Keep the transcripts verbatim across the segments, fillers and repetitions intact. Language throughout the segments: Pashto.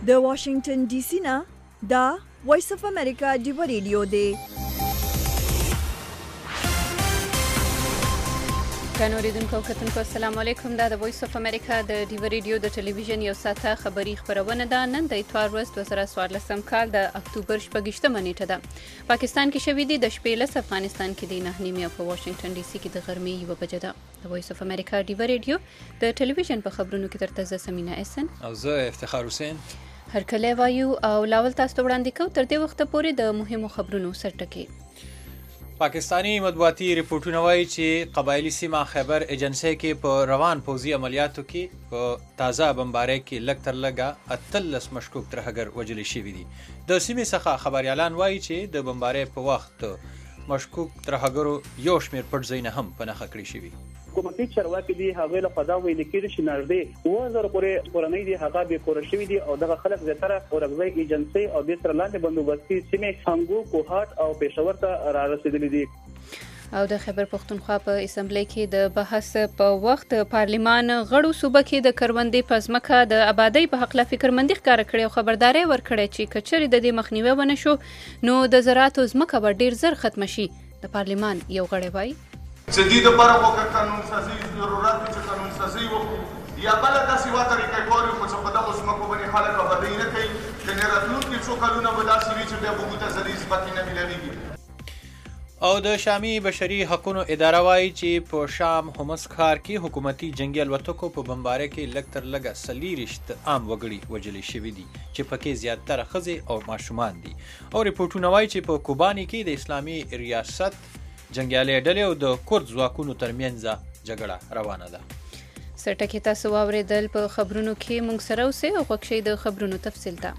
د واشنگټن ډي سي نه دا وایس اف امریکا ډیو ریډیو دی. ګرانو اوریدونکو او کتونکو السلام علیکم. دا د وایس اف امریکا د ډیو ریډیو د ټلویزیون یو ساعته خبري خبرونه ده. نن د اتوار ورځ دوه زره څوارلسم کال د اکتوبر شپږیشتمه نیټه ده. پاکستان کې شوې دي د شپې لس، افغانستان کې د نهه نیمې او په واشنګټن ډي سي کې د غرمې یوه بجه ده. د وایس اف امریکا ډیو ریډیو د ټلویزیون په خبرونو کې درته زه سمینا احسن او زه افتخار حسین هرکلی وایو او لاول تاسو ته وړاندې کوو تر دې وخته پورې د مهمو خبرونو سرټکي. پاکستانی مطبوعاتي رپورټونه وایي چې قبایلي سیمه خیبر ایجنسۍ کې په روان پوځي عملیاتو کې په تازه بمبارۍ کې لږ تر لږه اتلس مشکوک ترهګر وژلي شوي دي. د سیمې څخه خبریالان وایي چې د بمبارۍ په وخت مشکوک ترهګرو یو شمېر پټ ځایونه هم په نښه کړي شوي. حکومتي چارواکي دي هغه له خدا ویل کېږي چې نږدې اووه زره پورې کورنۍ دي هغه بې کوره شوي دي او دغه خلک زیاتره اورګزۍ ایجنسۍ او دې سره لاندې بندوبستي سیمې هنګو، کوهاټ او پېښور ته را رسېدلي دي. او د خیبر پښتونخوا په اسمبلی کې د بحث په وخت پارلیمان غړو صوبه کې د کروندې په ځمکه د آبادۍ په هکله فکرمندي ښکاره کړې او خبرداری ورکړې چې که چېرې د دې مخنیوی ونه شو نو د زراعتو ځمکه به ډېر زر ختمه شي. د پارلیمان یو غړی وایي چې دې دپاره خو که قانون سازي ضرورت وي چې قانون سازي وکړو یا بله داسې یوه طریقه کار خو چې په دغو ځمکو باندې خلک آبادۍ نه کوي، ځینې راتلونکي څو کلونه به داسې وي چې بیا به موږ ته زرعي ځمکې نه میلاویږي. او د شامي بشري حقونو اداره وایي چې په شام حمص ښار کې حکومتي جنګي الوتکو په بمبارۍ کې لږ تر لږه څلېرویشت عام وګړي وژلي شوي دي چې پکې زیاتره ښځې او ماشومان دي. او رپورټونه وایي چې په کوباني کې د اسلامي ریاست جنګیالي ډلې او د کورد ځواکونو ترمنځ جګړه روانه ده. سرټکي تاسو واورېدل. په خبرونو کې موږ سره اوسئ او غوږ شئ د خبرونو تفصیل ته.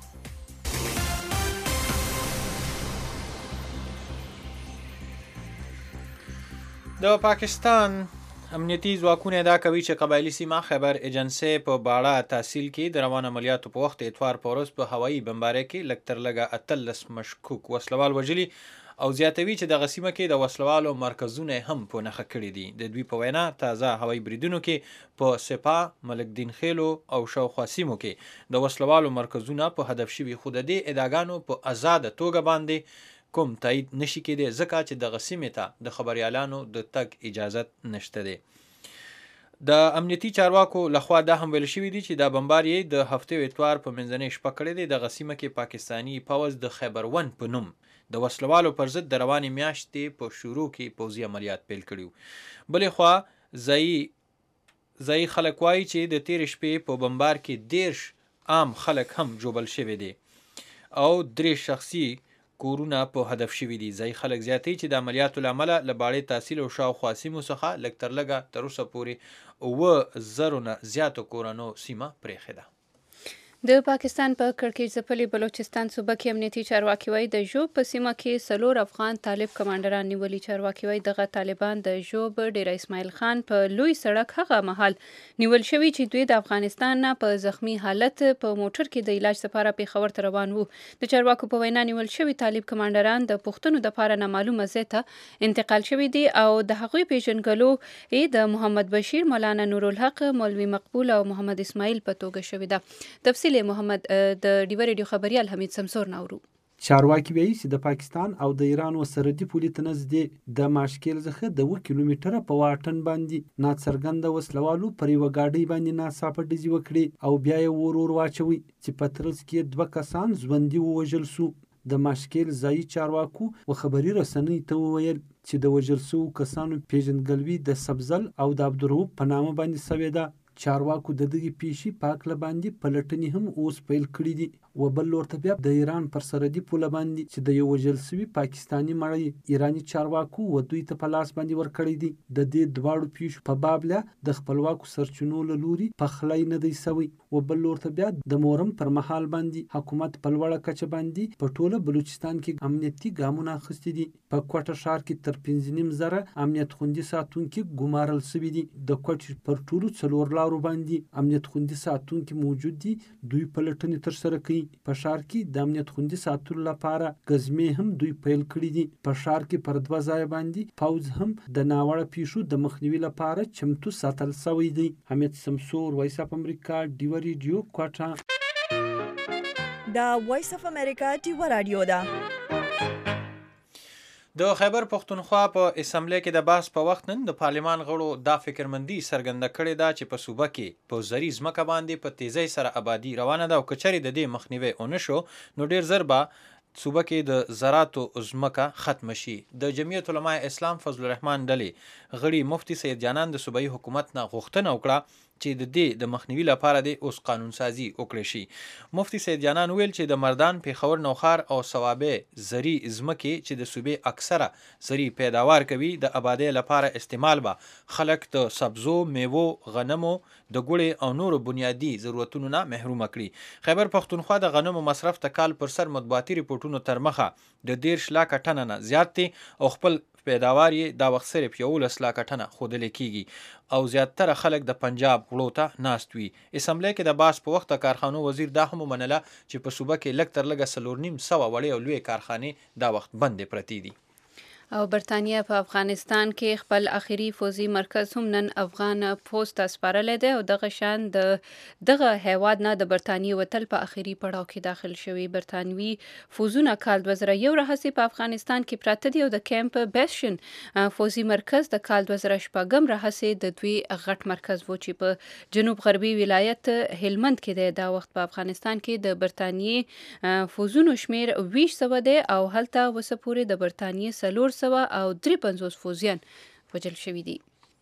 د پاکستان امنیتي ځواکونه ادعا کوي چې قبایلي سیمه خیبر ایجنسۍ په باړه تحصیل کې د روان عملیاتو په وخت اتوار په ورځ په هوایي بمبارۍ کې لږ تر لږه اتلس مشکوک وسلوال وژلي او زیاتوي چې دغه سیمه کې د وسلوالو مرکزونه هم په نښه کړي دي. د دوی په وینا تازه هوایي بریدونو کې په سپاه، ملکدین خیلو او شاوخوا سیمو کې د وسلوالو مرکزونه په هدف شوي، خو د دې ادعاګانو په ازاده توګه باندې کوم تایید نشي کېدی ځکه چې دغه سیمې ته د خبریالانو د تګ اجازت نشته دی. د امنیتي چارواکو لخوا دا هم ویل شوي دي چې دا بمبارۍ د هفتې او اتوار په منځنۍ شپه کړې دی. دغه سیمه کې پاکستاني پوځ د خیبر ون په نوم د وسلوالو پر ضد د روانې میاشتې په شروع کې پوځي عملیات پیل کړي. بلې خوا ځایي ځایي خلک وایي چې د تېرې شپې په بمبار کې دېرش عام خلک هم ژوبل شوي دي او درې شخصي کورونه په هدف شوي دي. ځایي خلک زیاتوي چې د عملیاتو له امله له باړې تحصیل او شاوخوا سیمو څخه لږ تر لږه تر اوسه پورې اووه زرو نه زیاتو کورونو سیمه پرېښې ده. د پاکستان په کړکېچ ځپلي بلوچستان صوبه کې امنیتي چارواکي وایي د ژوب په سیمه کې څلور افغان طالب کمانډران نیولي. چارواکي وایي دغه طالبان د ژوب ډیره اسماعیل خان په لوی سړک هغه مهال نیول شوي چې دوی د افغانستان نه په زخمی حالت په موټر کې د علاج لپاره پېښور ته روان وو. د چارواکو په وینا نیول شوي طالب کمانډران د پوښتنو دپاره نامعلومه ځای ته انتقال شوي دي او د هغوی پیژنګلو یې د محمد بشیر، مولانا نورالحق، مولوي مقبول او محمد اسماعیل په توګه شوې ده. تفصیل محمد د ډیو ریډیو خبریال حمید سمسور ناورو. چارواکي وایي چې د پاکستان او د ایران و سرحدي پولې ته نږدې د ماشکیل څخه د اووه کیلومتره په واټن باندې ناڅرګنده وسلوالو پر یوه ګاډۍ باندې ناڅاپه ډزې وکړې او بیا یې ور ور واچوي چې په ترڅ کې دوه کسان ژوندي ووژل سو. د ماشکیل ځایي چارواکو و خبري رسنۍ ته وویل چې د وژل سوو کسانو پیژندګلوي د سبزل او د عبدالرؤف په نامه باندې سوې ده. چارواکو د دغې پیښې په هکله باندې پلټنې هم اوس پیل کړي دي. و بل لور ته بیا د ایران پر سرحدي پوله باندې چې د یو وژل سوي پاکستاني مړی ایراني چارواکو و دوی ته په لاس باندې ورکړی دي. د دې دواړو پیښو په باب له د خپلواکو سرچینو له لوري پخلی نه دی سوی. و بل لور ته بیا د مورم پر مهال باندې حکومت په لوړه کچه باندې په ټوله بلوچستان کې امنیتي ګامونه اخیستي دي. په کوټه ښار کې تر پنځه نیم زره امنیت خوندي ساتونکي ګمارل سوي دي. د کوټې پر ټولو څلور لارو باندې امنیت خوندي ساتونکي موجود دي. دوی پلټنې ترسره کوي. په ښار کې د امنیت خوندي ساتلو لپاره ګزمې هم دوی پیل کړي دي. په ښار کې پر دوه ځایه باندې پوځ هم د ناوړه پیښو د مخنیوي لپاره چمتو ساتل سوی دی. حمید سمسور، وایس اف امریکا، ډیو ریډیو، کوټه. دا وایس اف امریکا ډیوه رادیو ده. د خیبر پښتونخوا په اسمبلی کې د بحث په وخت نن د پارلمان غړو دا فکرمندي څرګنده کړې ده چې په صوبه کې په زري ځمکه باندې په تیزۍ سره آبادي روانه ده او که چېرې د دې مخنیوی ونه شو نو ډېر ژر به صوبه کې د زراعتو ځمکه ختمه شي. د جمعیت علماء اسلام فضل الرحمن ډلې غړي مفتي سید جانان د صوبایي حکومت نه غوښتنه وکړه چې د دې د مخنیوي لپاره د اوس قانون سازي وکړي شي. مفتي سید جانان ویل چې د مردان پیښور نوخار او صوابه زري ځمکې چې د صوبې اکثره زري پیداوار کوي د آبادۍ لپاره استعمال به خلک د سبزو، میوو، غنمو، د ګوړې او نورو بنیادي ضرورتونو نه محرومه کړي. خیبر پښتونخوا د غنمو مصرف ته کال پر سر مطبوعاتي ریپورټونو تر مخه د دېرش لاکه ټنه نه زیات دي او خپل پیداوار یې دا وخت صرف یولس لاکه ټنه ښودلی کیږي او زیاتره خلک د پنجاب غړو ته ناست وي. اسمبلی کې د بحث په وخت د کارخانو وزیر دا هم ومنله چې په صوبه کې لږ تر لږه څلور نیم سوه وړې او لویې کارخانې دا وخت بندې پرتې دي. او برطانیه په افغانستان کې خپل اخیری فوزي مرکز هم نن افغان پوز ته سپارلی دی او دغه شان د دغه هیواد نه د برطانیې وتل په اخیری پړاو کې داخل شوي. برطانوي فوزونه کال دوه زره یو راهیسې په افغانستان کې پراته دي او د کیمپ بیشن فوزي مرکز د کال دوه زره شپږم راهیسې د دوی غټ مرکز و چې په جنوب غربي ولایت هلمند کې دی. دا وخت په افغانستان کې د برطانیې فوزونو شمیر ویش سوه دی او هلته وسه پورې د برطانیې څلور سوه او درې پنځوس فوزیان وژل شوي دي.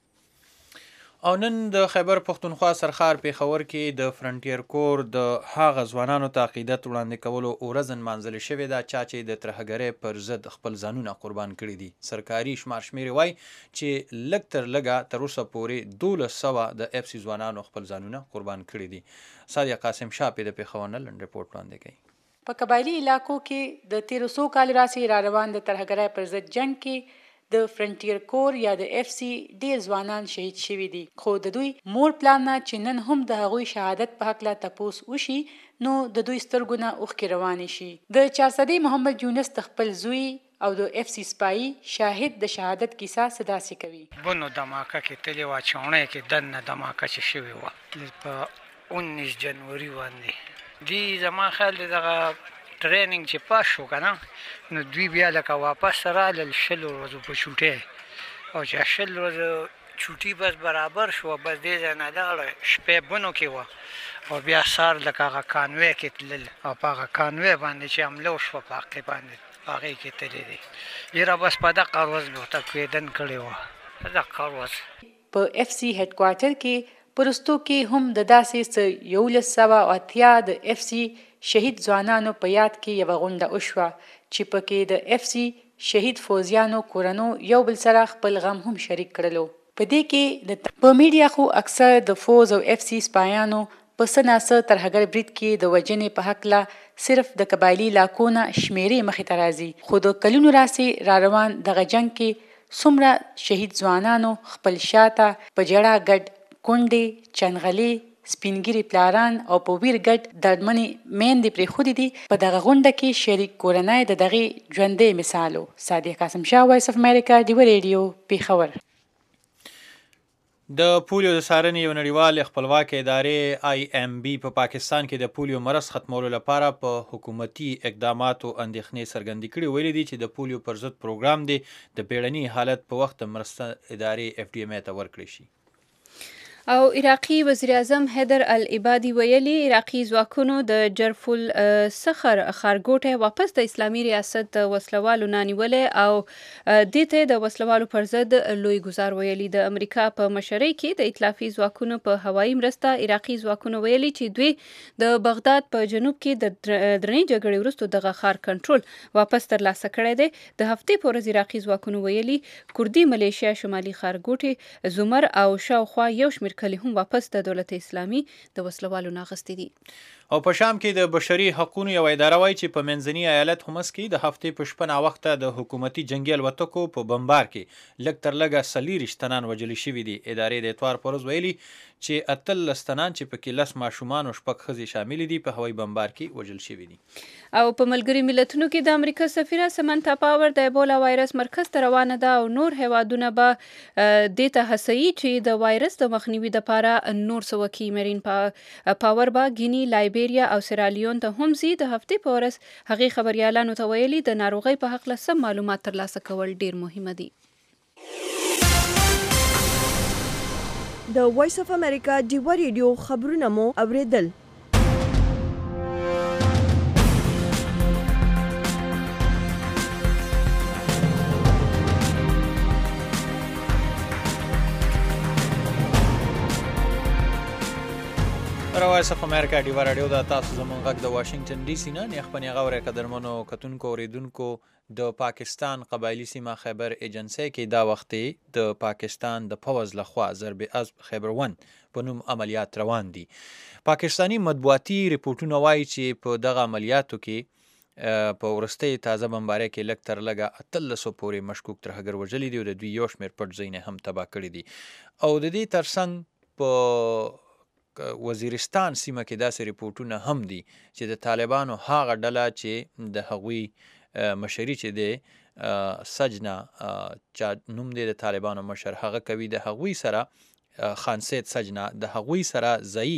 او نن د خیبر پښتونخوا سرخار پیښور کې د فرنټیر کور د هغه ځوانانو ته عقیدت وړاندې کولو ورځ نمانځل شوې ده چا چې د ترهګرۍ پر ضد خپل ځانونه قربان کړي دي. سرکاري شمار شمیرې وایي چې لږ تر لږه تر اوسه پورې دولس سوه د اف سی ځوانانو خپل ځانونه قربان کړي دي. صادق قاسم شاه په د پیښور نه لنډ رپورټ وړاندې کوي. په قبایلي علاقو کې د تیرو څو کال راځي را روان د ترهګرۍ پر ضد جنگ کې د فرنټیر کور یا د اف سی ډیر ځوانان شهید شوي دي. خو د دوی مور پلان نه چې نن هم د هغوی شهادت په هکله تپوس وشي نو د دوی سترګو نه اوښکې روانې شي. د چارسدی محمد یونس د خپل زوی او د اف سی سپایي شاهد د شهادت کیسه صداسې کوي. بنو دماکه کې تلې وه چوڼۍ کې دننه دماکه چې شوې وه په اونیس جنوري باندې دی زما خیال دی دغه ټریننګ چې پاس شو که نه نو دوی بیا لکه واپس رالل شلو ورځو په چوټۍ او چې شل ورځو چوټي بس برابر شو بس دې ځای نه لاړه شپې بنو کې وه او بیا سهار لکه هغه کانوی کې تلل او په هغه کانوی باندې چې حمله وشوه په هغې باندې په هغې کې تللی دی. یاره بس په دغه ورځ مې ورته کویدن کړې وه په دغه ورځ په اف سی هیډ کوارټر کې پرستو کې هم د داسې څه یولس سوه او اتیا د اف سی شهید ځوانانو په یاد کې یوه غونډه وشوه چې پکې د اف سی شهید فوزیانو کورنو یو بل سره خپل غم هم شریک کړلو. په دې کې د په میډیا خو اکثر د فوز او اف سی سپایانو په څه ناڅه ترهګر برید کې د وژنې په هکله صرف د قبایلي علاقو نه شمیرې مخې ته راځي. خو د کلونو راسې را روان دغه جنګ کې څومره شهید ځوانانو خپل شاته په جړه ګډ کونډې، چنغلې، سپینګیري پلاران او په ویر ګډ دردمنې میندې پرېښودې دي. په دغه غونډه کې شریک کورنۍ د دغې ژوندی مثال و. صادق قاسم شاه، وایس اف امریکا، ډیوه ریډیو، پیښور. د پولیو د څارنې یو نړیوال خپلواکې ادارې آی ایم بي په پاکستان کې د پولیو مرض ختمولو لپاره په حکومتي اقداماتو اندېښنې څرګندې کړي. ویلي دي چې د پولیو پر ضد پروګرام دی د بیړني حالت په وخت مرسته ادارې اف ډي ایم ای ته ورکړی شي. او عراقي وزیر اعظم حیدر العبادي ویلي عراقي ځواکونو د جرفل سخر ښارګوټی واپس د اسلامي ریاست د وسلوالو نه نیولی او دې ته د وسلوالو پر ضد لوی ګزار ویلي. د امریکا په مشرۍ کې د ائتلافي ځواکونو په هوایي مرسته عراقي ځواکونو ویلي چې دوی د بغداد په جنوب کې د درنې جګړې وروسته دغه ښار کنټرول واپس ترلاسه کړی دی. د هفتې په ورځ عراقي ځواکونو ویلي کردي ملیشیا شمالي ښارګوټي زمر او شاوخوا یو شمېر کلی هم واپس د دولت اسلامي د وسلوالو نه اخیستي دي. او په شام کې د بشري حقوقو یو اداره وایي چې په منځني ایالت حمص کې د هفتې په شپه ناوخته د حکومتي جنګي الوتکو په بمبار کې لږ تر لږه څلېرویشت تنان وژل شوي دي. ادارې د اتوار په ورځ ویلي چې اتلس تنان چې پکې لس ماشومان او شپږ ښځې شاملې دي په هوایي بمبار کې وژل شوي دي. او په ملګري ملتونو کې د امریکا سفیره سمنتا پاور د ایبولا وایرس مرکز ته روانه ده او نور هیوادونه به دې ته هڅوي چې د وایرس د مخنیوي نیوي د پاره نور سوکي مرین پاور با ګینی لایبیریا او سیرالیون ته هم زی د هفتې په ورځ هغې خبريالانو ته ویلي د ناروغۍ په حق له سم معلومات ترلاسه کول ډیر مهمه دي. د وایس اف امریکا ډیوا ریډیو خبرونه مو اوریدل. وایس اف امریکا ډیوا رادیو دا تاسو زموږ غږ د واشنگټن ډي سي نه نه خپل غوړې قدرمنو کتونکو اوریدونکو د پاکستان قبایلی سیمه خیبر ایجنسی کې دا وختي د پاکستان د پوز لخوا ضرب اسب خیبر ون په نوم عملیات روان دي. پاکستانی مطبوعاتي ریپورتونه وایي چې په دغه عملیاتو کې په ورستۍ تازه بمبارۍ کې لږ تر لږه اتلسو پورې مشکوک ترهګر وژلي دي او د دوی یو شمېر پټ ځایونه هم تباه کړي دي. او د دې ترڅنګ په وزیرستان سیمه کې داسې ریپورتونه هم دي چې د طالبانو هغه ډله چې د هغوی مشري چې دی سجنا چا نوم دی د طالبانو مشر هغه کوي د هغوی سره خان سید سجنا د هغوی سره ځایي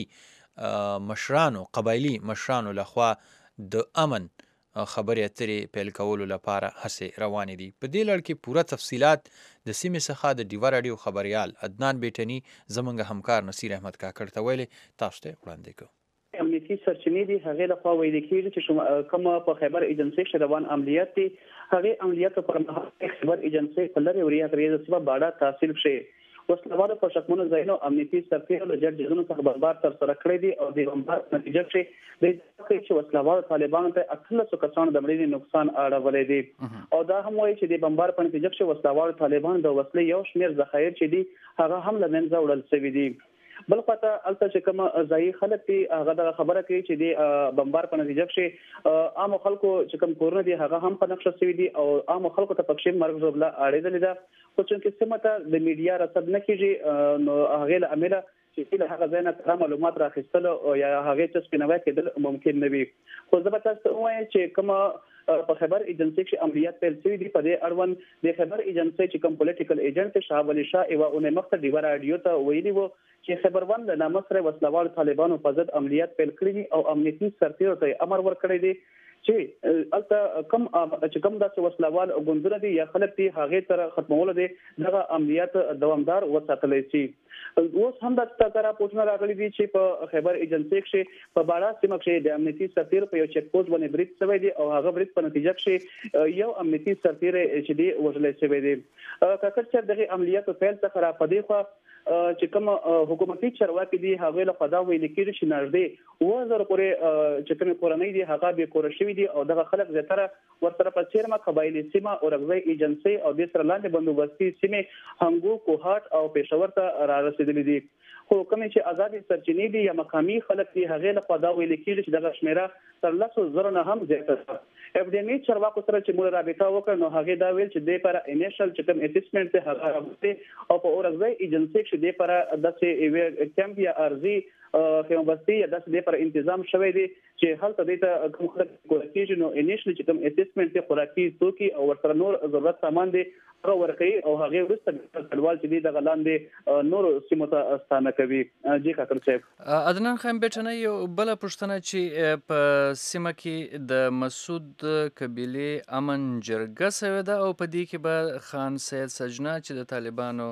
مشرانو قبایلی مشرانو لخوا د امن خبرې اترې پیل کولو لپاره هڅې روانې دي. په دې لړ کې پوره تفصیلات د سیمې څخه د ډیوا راډیو خبریال عدنان بیټني زموږ همکار نصیر احمد کاکړ ته ویلي تاسو ته وړاندې کوو. امنیتي سرچینې دي هغې لخوا ویل کېږي چې کوم په خیبر ایجنسی کې روان عملیات دي هغې عملیاتو پر مهال خیبر ایجنسی په لرې وریا غریزه سبب باډا تحصیل شي وسلوالو په شکمنو ځایونو امنیتي سرتیرو له جټ جزونو څخه بمبار تر سره کړی دي او د بمبار نتیجه کې د چې وسلوالو طالبانو ته اتلسو کسانو د مړینې نقصان اړولی دی او دا هم وایي چې د بمبار په نتیجه کې وسلوالو طالبانو د وسلې یو شمېر ذخایر چې دي هغه هم له منځه وړل شوي دي. بل خواته البته چې کوم ځایي خلک دي هغه د خبره کوي چې د بمبار په نتیجه کې عام خلکو چې کوم کورونه دي هغه هم په نقشه شوي دي او عام خلکو ته پکښې مرګ ژوبله اړېدلې ده خو چې سیمه ته د میډیا رسد نه کېږي نو هغې له امله چې له هغه ځای نه کره معلومات راخیستل او یا هغې ته سپینوی کېدل ممکن نه وي. خو زه به تاسو ته ووایم چې کومه په خیبر ایجنسی کې عملیات پیل شوي دي په دې اړوند د خیبر ایجنسی چې کوم پولیټیکل ایجنټ شاه ولی شاه یوه اونۍ مخکې ډیوا راډیو ته ویلي وو چې خیبر ون د نامه سره وسلوال طالبانو په ضد عملیات پیل کړي دي او امنیتي سرتیرو ته امر ورکړی دی چې البته کم چې کوم داسې وسلوال ګوندونه دي یا خلک دي هغې تر ختمولو دي دغه عملیات دوامدار وساتلی شي. اوس هم د تکرا پوښتنه راغلي دي چې په خیبر ایجنسی کې په باړه سیمه کې د امنیتي سرتیر په یو چیک پوسټ باندې بریټ شوی دی او هغه بریټ په نتیجه کې یو امنیتي سرتیر چې دی وژل شوی دی. کاکړ چې دغه عملیاتو پیل څخه را پدې خو چې کوم حکومتي چارواکي دي هغه له خدا ویل کېږي چې نږدې اوه زره پورې چې کوم کورنۍ دي هغه به کور شوي دي او دغه خلک زیاتره ورسره په چیرمه قبایلی سیمه او رغوی ایجنسی او د سره لاندې بندوبستي سیمه هنګو کوهاټ او پېښور ته را رسیدلي دي. خو کوم چې آزادي سرچینې دي یا مقامي خلک دي هغه له خدا ویل کېږي چې دغه شمیره تر لسو زره نه هم زیاته ده. اف ډي ام چارواکو سره چې موږ رابطه وکړو نو هغه دا ویل چې د پر انیشل چې کوم اسسمنت ته هغه راوځي او په اورغوي ایجنسی کې د پر داسې کیمپ یا ارزي خیمبستي یا داسې د پر تنظیم شوی دی چې هلته د کوم خلک کوي نو انیشل چې کوم اسسمنت ته خوراکي توکي او ورسره نور ضرورت سامان دي هغه ورکوي او هغه وروسته کډوال چې دی دغه لاندې نور سیمو ته ستانه کوي. جی کاکړ صاحب عدنان خان بیټنه یو بل پوښتنه چې په سیمه کې د مسعود قبیلې امن جرګه سوې ده او په دې کې به خان سید سجنا چې د طالبانو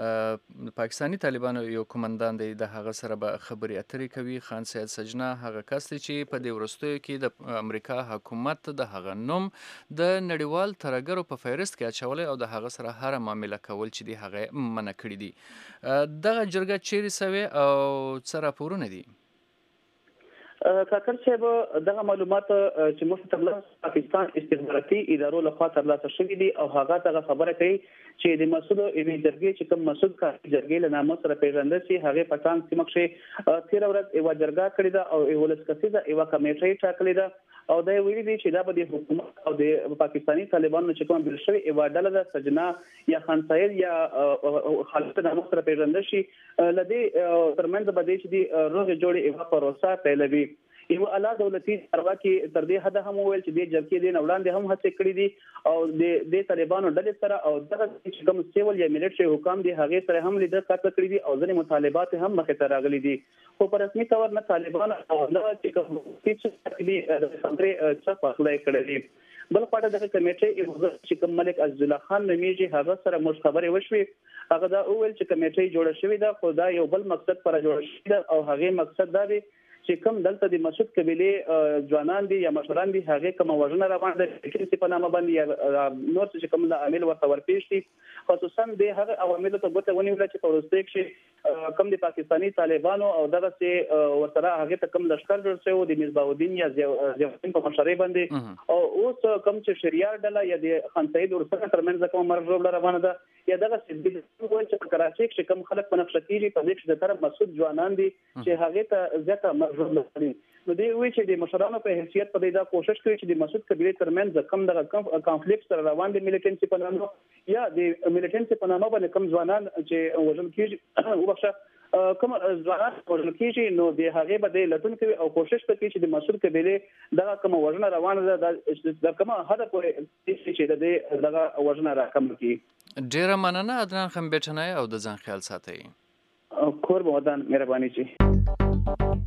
پاکستانی طالبانو یو کمانډان دی د هغه سره به خبرې اترې کوي. خان سید سجنا هغه کس دی چې په دې وروستیو کې د امریکا حکومت د هغه نوم د نړیوال ترهګرو په فهرست کې اچولی او د هغه سره هره معامله کول چې دی هغه منع کړي دي. دغه جرګه چیرې سوې او څه راپورونه دي؟ کاکړ صاحب دغه معلومات چې موږ ته پاکستان استخباراتي ادارو لخوا ترلاسه شوي دي او هغه دغه خبره کوي چې د مسعود ایوي جرګې چې کوم مسعود کا جرګې له نامه سره پیژندل شي هغه پټان سیمه کې تیر ورځ یو جرګه کړې ده او یو لسکسیزه یو کمیټه ټاکلې ده او دا ویلي دي چې دا به د حکومت او د پاکستانی طالبانو چې کوم بل شوی یو ډله ده سجنا یا خان سید یا خالد نامه سره پیژندل شي لدی ترمنځ به دي چې د روغ جوړې یو پروسه پیلوي. یو اعلی دولتي چارواکي تر دې حد هم ویل چې د جبکې د وړاندې هم هڅه کړې دي او د د طالبانو ډلې سره او دغه چې کوم سیول یا ملټري حکام دي هغه سره هم لیدل کاته کړې دي او ځینې مطالبات هم مخې ته راغلي دي خو په رسمي تور نه طالبان او نه چې کوم چې د سندري څخه خپلای کړې دي بل پټه دغه کمیټه چې کوم ملک عزیز الله خان نمیږي هغه سره مش خبرې وشوي هغه دا اول چې کمیټه جوړه شوې ده خو دا یو بل مقصد پر جوړه شوې ده او هغه مقصد دا دی چې کوم دلته د مسعود قبيله ځوانان دي یا مشران دي هغه کوم وژنه روان دي چې په نامه باندې نور چې کوم د عامل ورته ورپېښ دي خصوصا د هغه عوامل ته ګوته ونیول چې په ورسته کې کوم د پاکستاني طالبانو او دغه چې ورسره هغه ته کوم لشکر جوړ شوی د مصباح الدین یا ضیاءالدین په مشرۍ باندې او اوس کوم چې شریعه ډله یا د خان سعید ورسره ترمنځ کوم مرجو روانه ده یا دغه چې په کراچي کې کوم خلک په نقشه کېږي په دې چې د طرف مسعود ځوانان دي چې هغه ته ځکه لري نو دی وی چې د مشرانو په حیثیت په دې دا کوشش کوي چې د مسعود قبيله ترمنځ کم دغه کانفلیکټ سره روان دي ملیټنسي په نامه یا د ملیټنسي په نامه باندې کم ځوانان چې وژل کېږي وبخښه کوم ځوانان وژل کېږي نو د هغه به د لټون کوي او کوشش کوي چې د مسعود قبيله دغه کوم وژنه روانه ده د کوم هدف پورې چې د دغه وژنه راکم کړي ډیره مننه عدنان خمبېټنای او د ځان خیال ساتئ کور به ودان مهرباني چی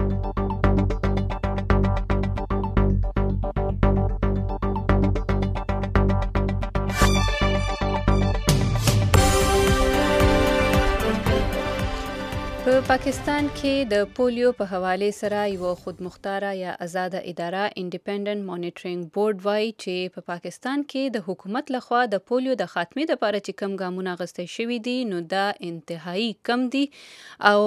په پاکستان کې د پولیو په حواله سره یو خودمختاره یا آزاده اداره انډیپندنت مانیټرینګ بورډ وای چې په پاکستان کې د حکومت لخوا د پولیو د خاتمې لپاره چې کم ګامونه اخیستل شوي دي نو دا انتهایی کم دي او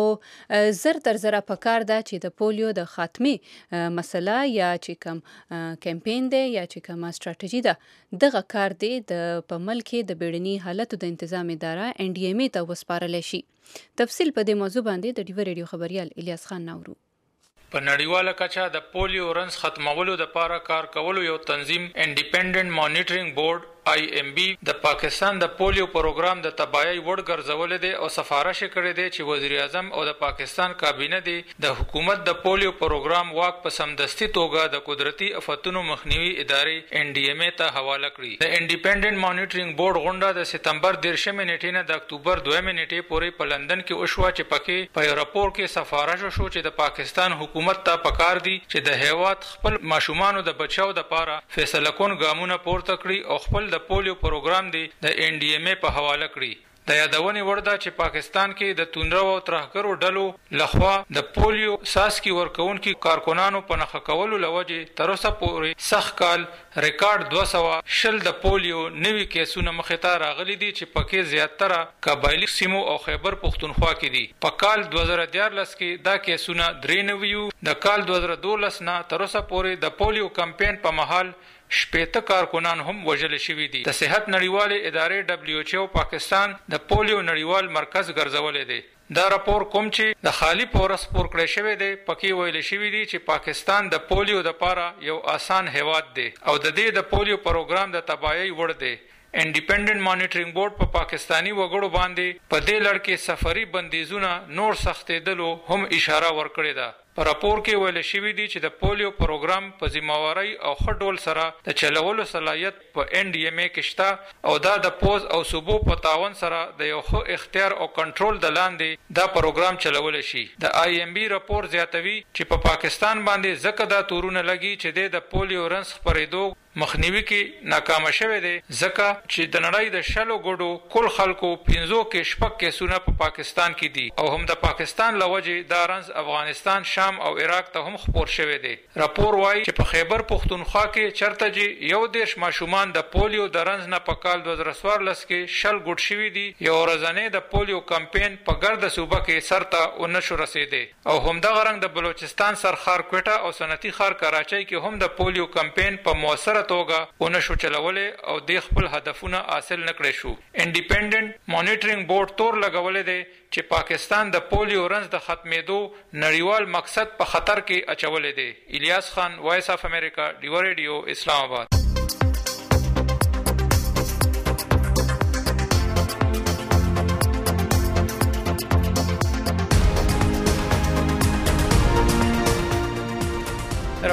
زر تر زره پکار ده چې د پولیو د خاتمې مسله یا چې کم کمپین دی یا چې کم استراتیژي ده دغه کار دی د په ملک د بیړني حالتو د تنظیم اداره ان ډي ام ای ته وسپارل شي تفصیل په دې موضوع باندې د ډیو ریډیو خبريال الیاس خان نورو په نړیواله کچه د پولیو رنس ختمولو لپاره کار کولو یو تنظیم انډیپندنت مانیټرینګ بورډ آی ایم بی د پاکستان د پولیو پروګرام د تباہی وړ ګرځول دي او سفارش کړی دی چې وزیر اعظم او د پاکستان کابینه دی د حکومت د پولیو پروګرام واک په سمدستي توګه د قدرتي آفتونو مخنیوي ادارې ان ډي ام ای ته حواله کړی د انډیپندنت مانیټرینګ بورډ غونډه د سپتمبر دیرشمې نیټې نه د اکتوبر دویمې نیټې پورې په لندن کې وشوه چې پکې په راپور کې سفارش شو چې د پاکستان حکومت ته پکار دي چې د هیواد خپل ماشومان د بچاو لپاره فیصله کون ګامونه پورته کړي او خپل د پولیو پروګرام دی د ان ډي ام ای په حواله کړی د یادونې وړ ده چې پاکستان کې د توندرو او ترهګرو ډلو لخوا د پولیو ساسکي ورکوونکي کارکونانو په نښه کولو لوجې تر اوسه پورې سخت کال ریکارډ دوه سوه شل د پولیو نوي کیسونه مخې ته راغلي دي چې پکې زیاتره قبایلي سیمو او خیبر پښتونخوا کې دي په کال دوه زره دیارلس کې دا کیسونه درې نوي د کال دوه زره دولس نه تر اوسه پورې د پولیو کمپین په مهال شپېته کارکنان هم وژل شوي دي د صحت نړیوالې ادارې دبلیو ایچ او پاکستان د پولیو نړیوال مرکز ګرځولی دی دا راپور کوم چې د خالی پورس پور کړی شوی دی پکې ویل شوي دي چې پاکستان د پولیو لپاره یو آسان هیواد دی او د دې د پولیو پروګرام د تباہی وړ دی انډیپندنت مانیټرینګ بورډ په پاکستانی وګړو باندې په دې لړ کې سفري بندیزونه نور سختېدلو هم اشاره ورکړې ده په راپور کې ویل شوي دي چې د پولیو پروګرام په ذمہوارۍ او ښه ډول سره د چلولو صلاحیت په ان ډي ام ای کې شته او دا د پوز او صوبو په تعاون سره د یو ښه اختیار او کنټرول د لاندې دا پروګرام چلولی شي د آی ایم بی راپور زیاتوي چې په پاکستان باندې ځکه دا تورونه لګي چې د پولیو رنس خپرېدو مخنیوي کې ناکامه شوی دی ځکه چې د نړۍ د شلو ګډو کل خلکو پنځو کې شپږ کیسونه په پاکستان کې دي او هم د پاکستان له وجې دا رنز افغانستان شام او عراق ته هم خپور شوی دی راپور وایي چې په خیبر پښتونخوا کې چرته چې یو دېرش ماشومان د پولیو د رنز نه په کال دوه زره څوارلس کې شل ګډ شوي دي یو ورځنی د پولیو کمپین په ګرده صوبه کې سر ته ونه شو رسېدی او همدغه رنګ د بلوچستان سرخار کوټه او صنعتي ښار کراچۍ کې هم د پولیو کمپین په موثره توګه ونه شو چلولی او د خپل هدفونه حاصل نکړی شو انډیپندنت مانیټرینګ بورډ تور لګولی دی چې پاکستان د پولیو رنز د ختمېدو نړیوال مقصد په خطر کې اچولی دی الیاس خان وایس اف امریکا ډیو ریډیو اسلام آباد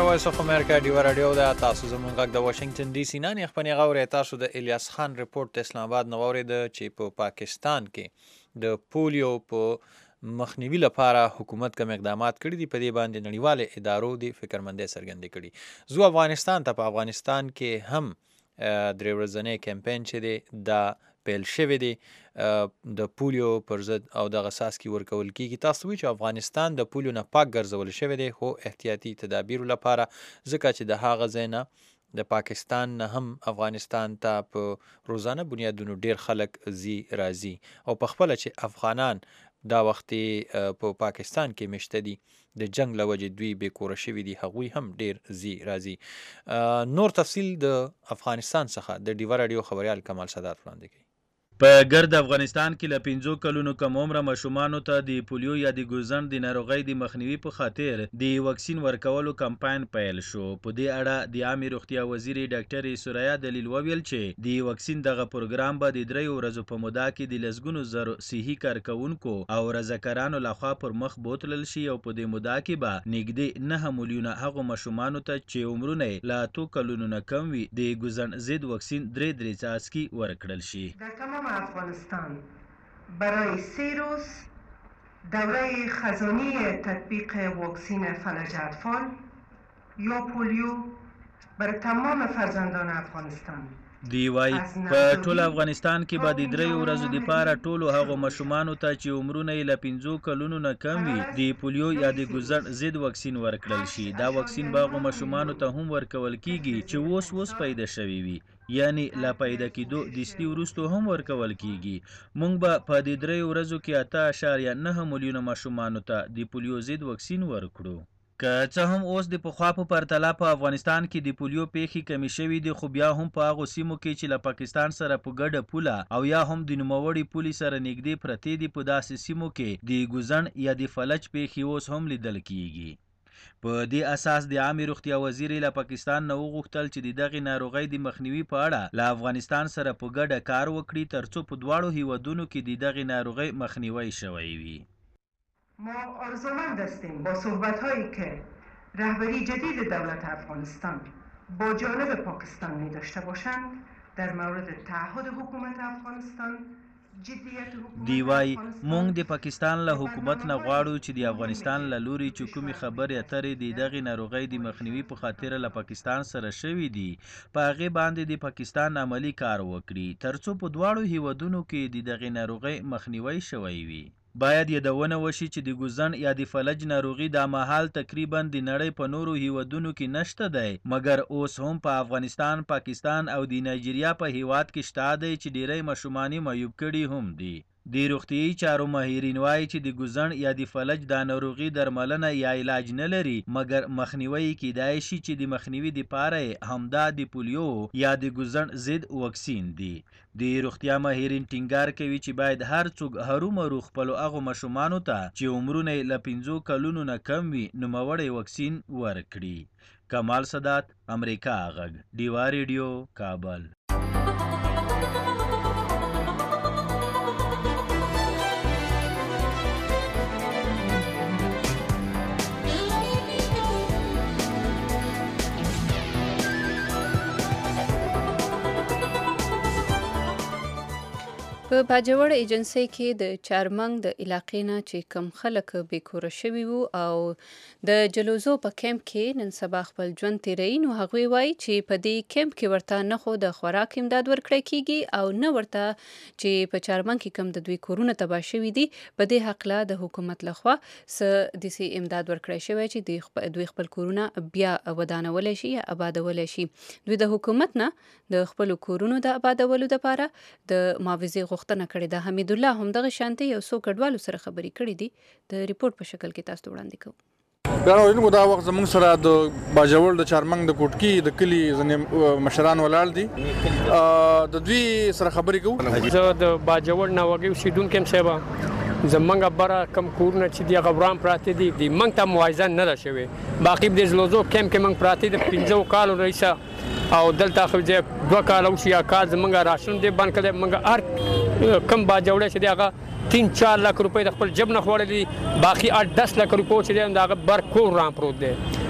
وایس اف امریکا ډیو رادیو دا تاسو زموږ غږ د واشنگټن ډي سي نه نه خپل غوړې تاسو د الیاس خان ریپورت اسلام آباد نو اورید چې په پاکستان کې د پولیو په مخنیوي لپاره حکومت کوم اقدامات کړي دي په دې باندې نړیواله ادارو د فکرمندۍ څرګندې کړي زو افغانستان ته په افغانستان کې هم درې ورځنی کمپاین چې دی دا پیل شوی دی د پولیو پر ضد او د غساس کی ورکول کیږي تاسو وی چې افغانستان د پولیو نه پاک ګرځول شوی دی خو احتیاطي تدابیر لپاره ځکه چې د هغه ځای د پاکستان نه هم افغانستان ته په روزانه بنیادونو ډیر خلک زی راځي او په خپل چې افغانان دا وختي په پاکستان کې مشته دي د جنگ لوجه دوی به کور شوی دي هغوی هم ډیر زی راځي نور تفصیل د افغانستان څخه د ډیو رادیو خبريال کمال سادات وړاندې کوي په ګرد افغانستان کې له پنځو کلونو کم عمره ماشومانو ته د پولیو یا د ګوزن د ناروغۍ د مخنیوي په خاطر د واکسین ورکولو کمپاین پیل شو په دې اړه د عامه روغتیا وزیر ډاکټر سوریا دلیل وویل چې د واکسین دغه پروګرام به د درې ورځو په موده کې د لسګونو زرو صحي کارکونکو او رضاکارانو لخوا پر مخ بوتلل شي او په دې موده کې به نږدې نه میلیونه هغو ماشومانو ته چې عمرونه له اتو کلونو نه کم وي د ګوزن ضد واکسین درې درې څاڅکي ورکړل شي افغانستان برای سه روز دوره خزانی تطبیق واکسین فلج اطفال یا پولیو بر تمام فرزندان افغانستان دی وای په ټول افغانستان کې به د درې ورځو لپاره ټولو هغو ماشومانو ته چې عمرونه یې له پنځو کلونو نه کم وي د پولیو یا د ګوزن ضد واکسین ورکړل شي دا واکسین به هغو ماشومانو ته هم ورکول کیږي چې اوس اوس پیدا شوي وي یعنی لا پیدا کېدو دستي وروستو هم ورکول کیږي مونږ به په دې درې ورځو کې اته اعشاریه نه میلیونه ماشومانو ته د پولیو ضد واکسین ورکړو که څه هم اوس د پخوا په پرتله په افغانستان کې د پولیو پیښې کمی شوي دي خو بیا هم په هغو سیمو کې چې له پاکستان سره په ګډه پوله او یا هم د نوموړي پولې سره نږدې پرتې دي په داسې سیمو کې د ګوزن یا د فلج پیښې اوس هم لیدل کیږي په دې اساس د عامه روغتیا وزیر له پاکستان نه وغوښتل چې د دغه ناروغۍ د مخنیوي په اړه له افغانستان سره په ګډه کار وکړي ترڅو په دواړو هیوادونو کې د دغه ناروغۍ مخنیوی شوی وي ما آرزومند هستیم با صحبت‌هایی که رهبری جدید دولت افغانستان با جانب پاکستان می داشته باشند در مورد تعهد حکومت افغانستان دی وای مونږ د پاکستان له حکومت نه غواړو چې د افغانستان له لوري چې کومې خبرې اترې د دغې ناروغۍ د مخنیوي په خاطر له پاکستان سره شوي دي په هغې باندې د پاکستان عملی کار وکړي ترڅو په دواړو هیوادونو کې د دغې ناروغۍ مخنیوی شوی وي باید یادونه وشي چې د ګوزن یا د فلج ناروغي دا مهال تقریبا د نړۍ په نورو هیوادونو کې نشته دی مګر اوس هم په افغانستان پاکستان او د نایجیریا په هیواد کې شته دی چې ډیری ماشومان معیوب کړي هم دي د روغتیايي چارو ماهرین وایي چې د ګوزن یا د فلج دا ناروغي درملنه یا علاج نه لري مګر مخنیوي کیدای شي چې د مخنیوي لپاره همدا د پولیو یا د ګوزن ضد واکسین دی د روغتیا ماهرین ټینګار کوي چې باید هر څوک هرومرو خپل هغو ماشومانو ته چې عمرونه له پنځو کلونو نه کم وي نوموړی واکسین ورکړي کمال سادات امریکا غږ ډیوا ریډیو کابل په باجوړ ایجنسی کې د چارمنګ د علاقې نه چې کم خلک بیکوره شوي وو او د جلوزو په کیمپ کې نن سبا خپل ژوند تیروي نو هغوی وایي چې په دې کیمپ کې ورته نه خو د خوراک امداد ورکړی کیږي او نه ورته چې په چارمنګ کې کم د دوی کورونه تباه شوي دي په دې هکله د حکومت لخوا څه داسې امداد ورکړی شوی چې دوی خپل کورونه بیا ودانولی شي یا آبادولی شي دوی د حکومت نه د خپلو کورونو د آبادولو لپاره د معاوضې غوښتنه کړې ده حمید الله هم دغه شانتي یو څو کډوالو سره خبرې کړې دي د ریپورت په شکل کې تاسو ته وړاندې کوو بیا نو دا وخت زموږ سره د باجوړ د چارمنګ د کوټکی د کلی ځنې مشران ولاړ دي د دوی سره خبرې کوو زه د باجوړ نه وګي اوسیدونکو یم صاحب زمونږ بره کم کورونه چې دی غوران پراته دي د منګ ته موازن نه ده شوی باقي د زلوزو کم کې منګ پراته دي پنځو کالو رئیسه او دلته خو دې دوه کال او شي کال زمونږ راشن دې بند کړي منګ هر کم باجوړ چې دی هغه تین چار لک روپۍ د خپل جب نه خوړلي باقي اټ دس لک روپۍ چې دی هغه بر کور رام پروت دی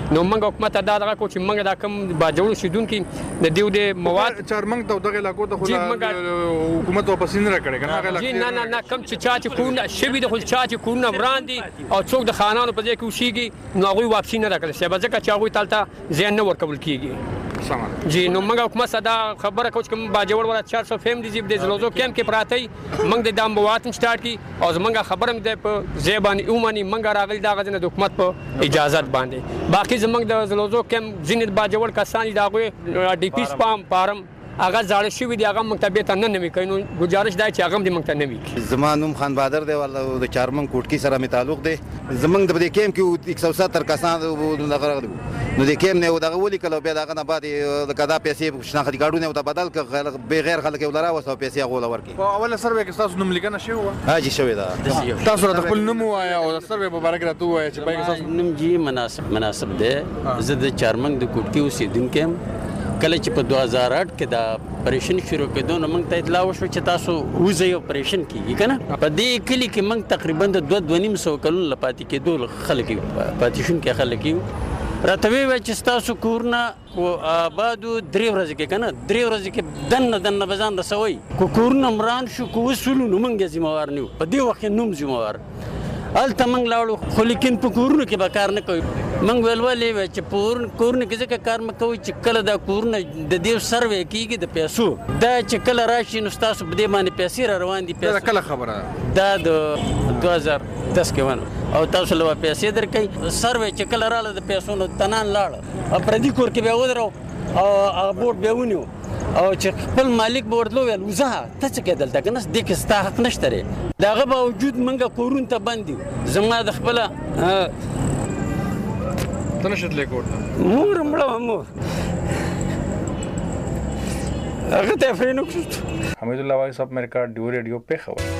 نو موږ حکومت ته دا دغه کو چې موږ دا کم باجوړ شیدونکو د دیو د مواد چارمنګ ته دغه علاقو ته حکومت واپس نه راکړي کنه جی نه نه نه کم چې چا چې کورونه شوي د خو چا چې کورونه وړاندې او څوک د خانانو په ځای کې اوسېږي نو هغوی واپسي نه راکړی شي ځکه چې هغوی تلته ځای نه ورکول کېږي جی نو موږ حکومت ته دا خبره کوو چې کوم باجوړ والا چار سو فیملی چې د زلوزو کیمپ کې پراته وي موږ د دام مواد سٹارټ کړي او زموږ خبره هم د په ځای باندې ومني موږ راغلي دا غځنه د حکومت په اجازت باندې باقي زموږ د زلوزو کیمپ ځینې باجوړ کسان د هغوی ډي پي سپام فارم هغه زاړه شوي دي هغه موږ ته بېرته نه نوي کوي نو ګزارش دا چې هغه هم دې موږ ته نوي کړي. زما نوم خان بهادر دی والله د چارمنګ کوټکي سره مې تعلق دی زموږ د دې کیمپ کې یک سو ستر کسان دغه نو د کیمپ نه دغه ولیکل او بیا دغه نه بعد د کدا پیسې شناختی کارډونه ته بدل کړ بغیر خلک ولرا وسو پیسې غول ورکي. په اوله سروې کې تاسو نوم لیکنه شوی و؟ ها جی شوی دا. تاسو راته خپل نوم وایا او د سروې په اړه راته وایي چې پای کې تاسو نوم جی مناسب مناسب دی زه د چارمنګ د کوټکي اوسیدونکو یم. کله چې په دوه هزار اټ کې دا اپریشن شروع کېدو نو موږ ته اطلاع وشوه چې تاسو وځئ اپریشن کېږي که نه. په دې کلي کې موږ تقریبا د دوه دوه نیم سوه کلونو له پاتې کېدو خلک یو پاتې شونکي خلک یو. راته ویې ویل چې ستاسو کورونه آبادو درې ورځې کې که نه درې ورځې کې دننه دننه به ځان رسوئ. که کورونه مران شو که وسولو نو موږ یې ذمهوار نه یو په دې وخت کې نوم ذمهوار هلته موږ لاړو خو لیکن په کورونو کې به کار نه کوي. موږ ویل ولې وی چې په کورونو کې ځکه کار مه کوئ چې کله دا کورونه د دې سروې کېږي د پیسو دا چې کله راشي نو ستاسو په دې باندې پیسې را روان دي. دا کله خبره دا د دوه هزار دس کې ونه او تاسو له پیسې درکوي سروې چې کله راله د پیسو نو تنان لاړه او پردي کور کې بیا ودرو او هغه بورډ بیا ونیو او چې خپل مالک به ورته وویل وځه ته څه کوې دلته که نه دې کې ستا حق نشته دی. د هغه باوجود موږ کورونو ته بند یو. زما د خپله ته نشې تللی کور ته مور مړه وه مور هغه ته افرین وکړو. حمیدالله وایس اف امریکا ډیو ریډیو پېښور.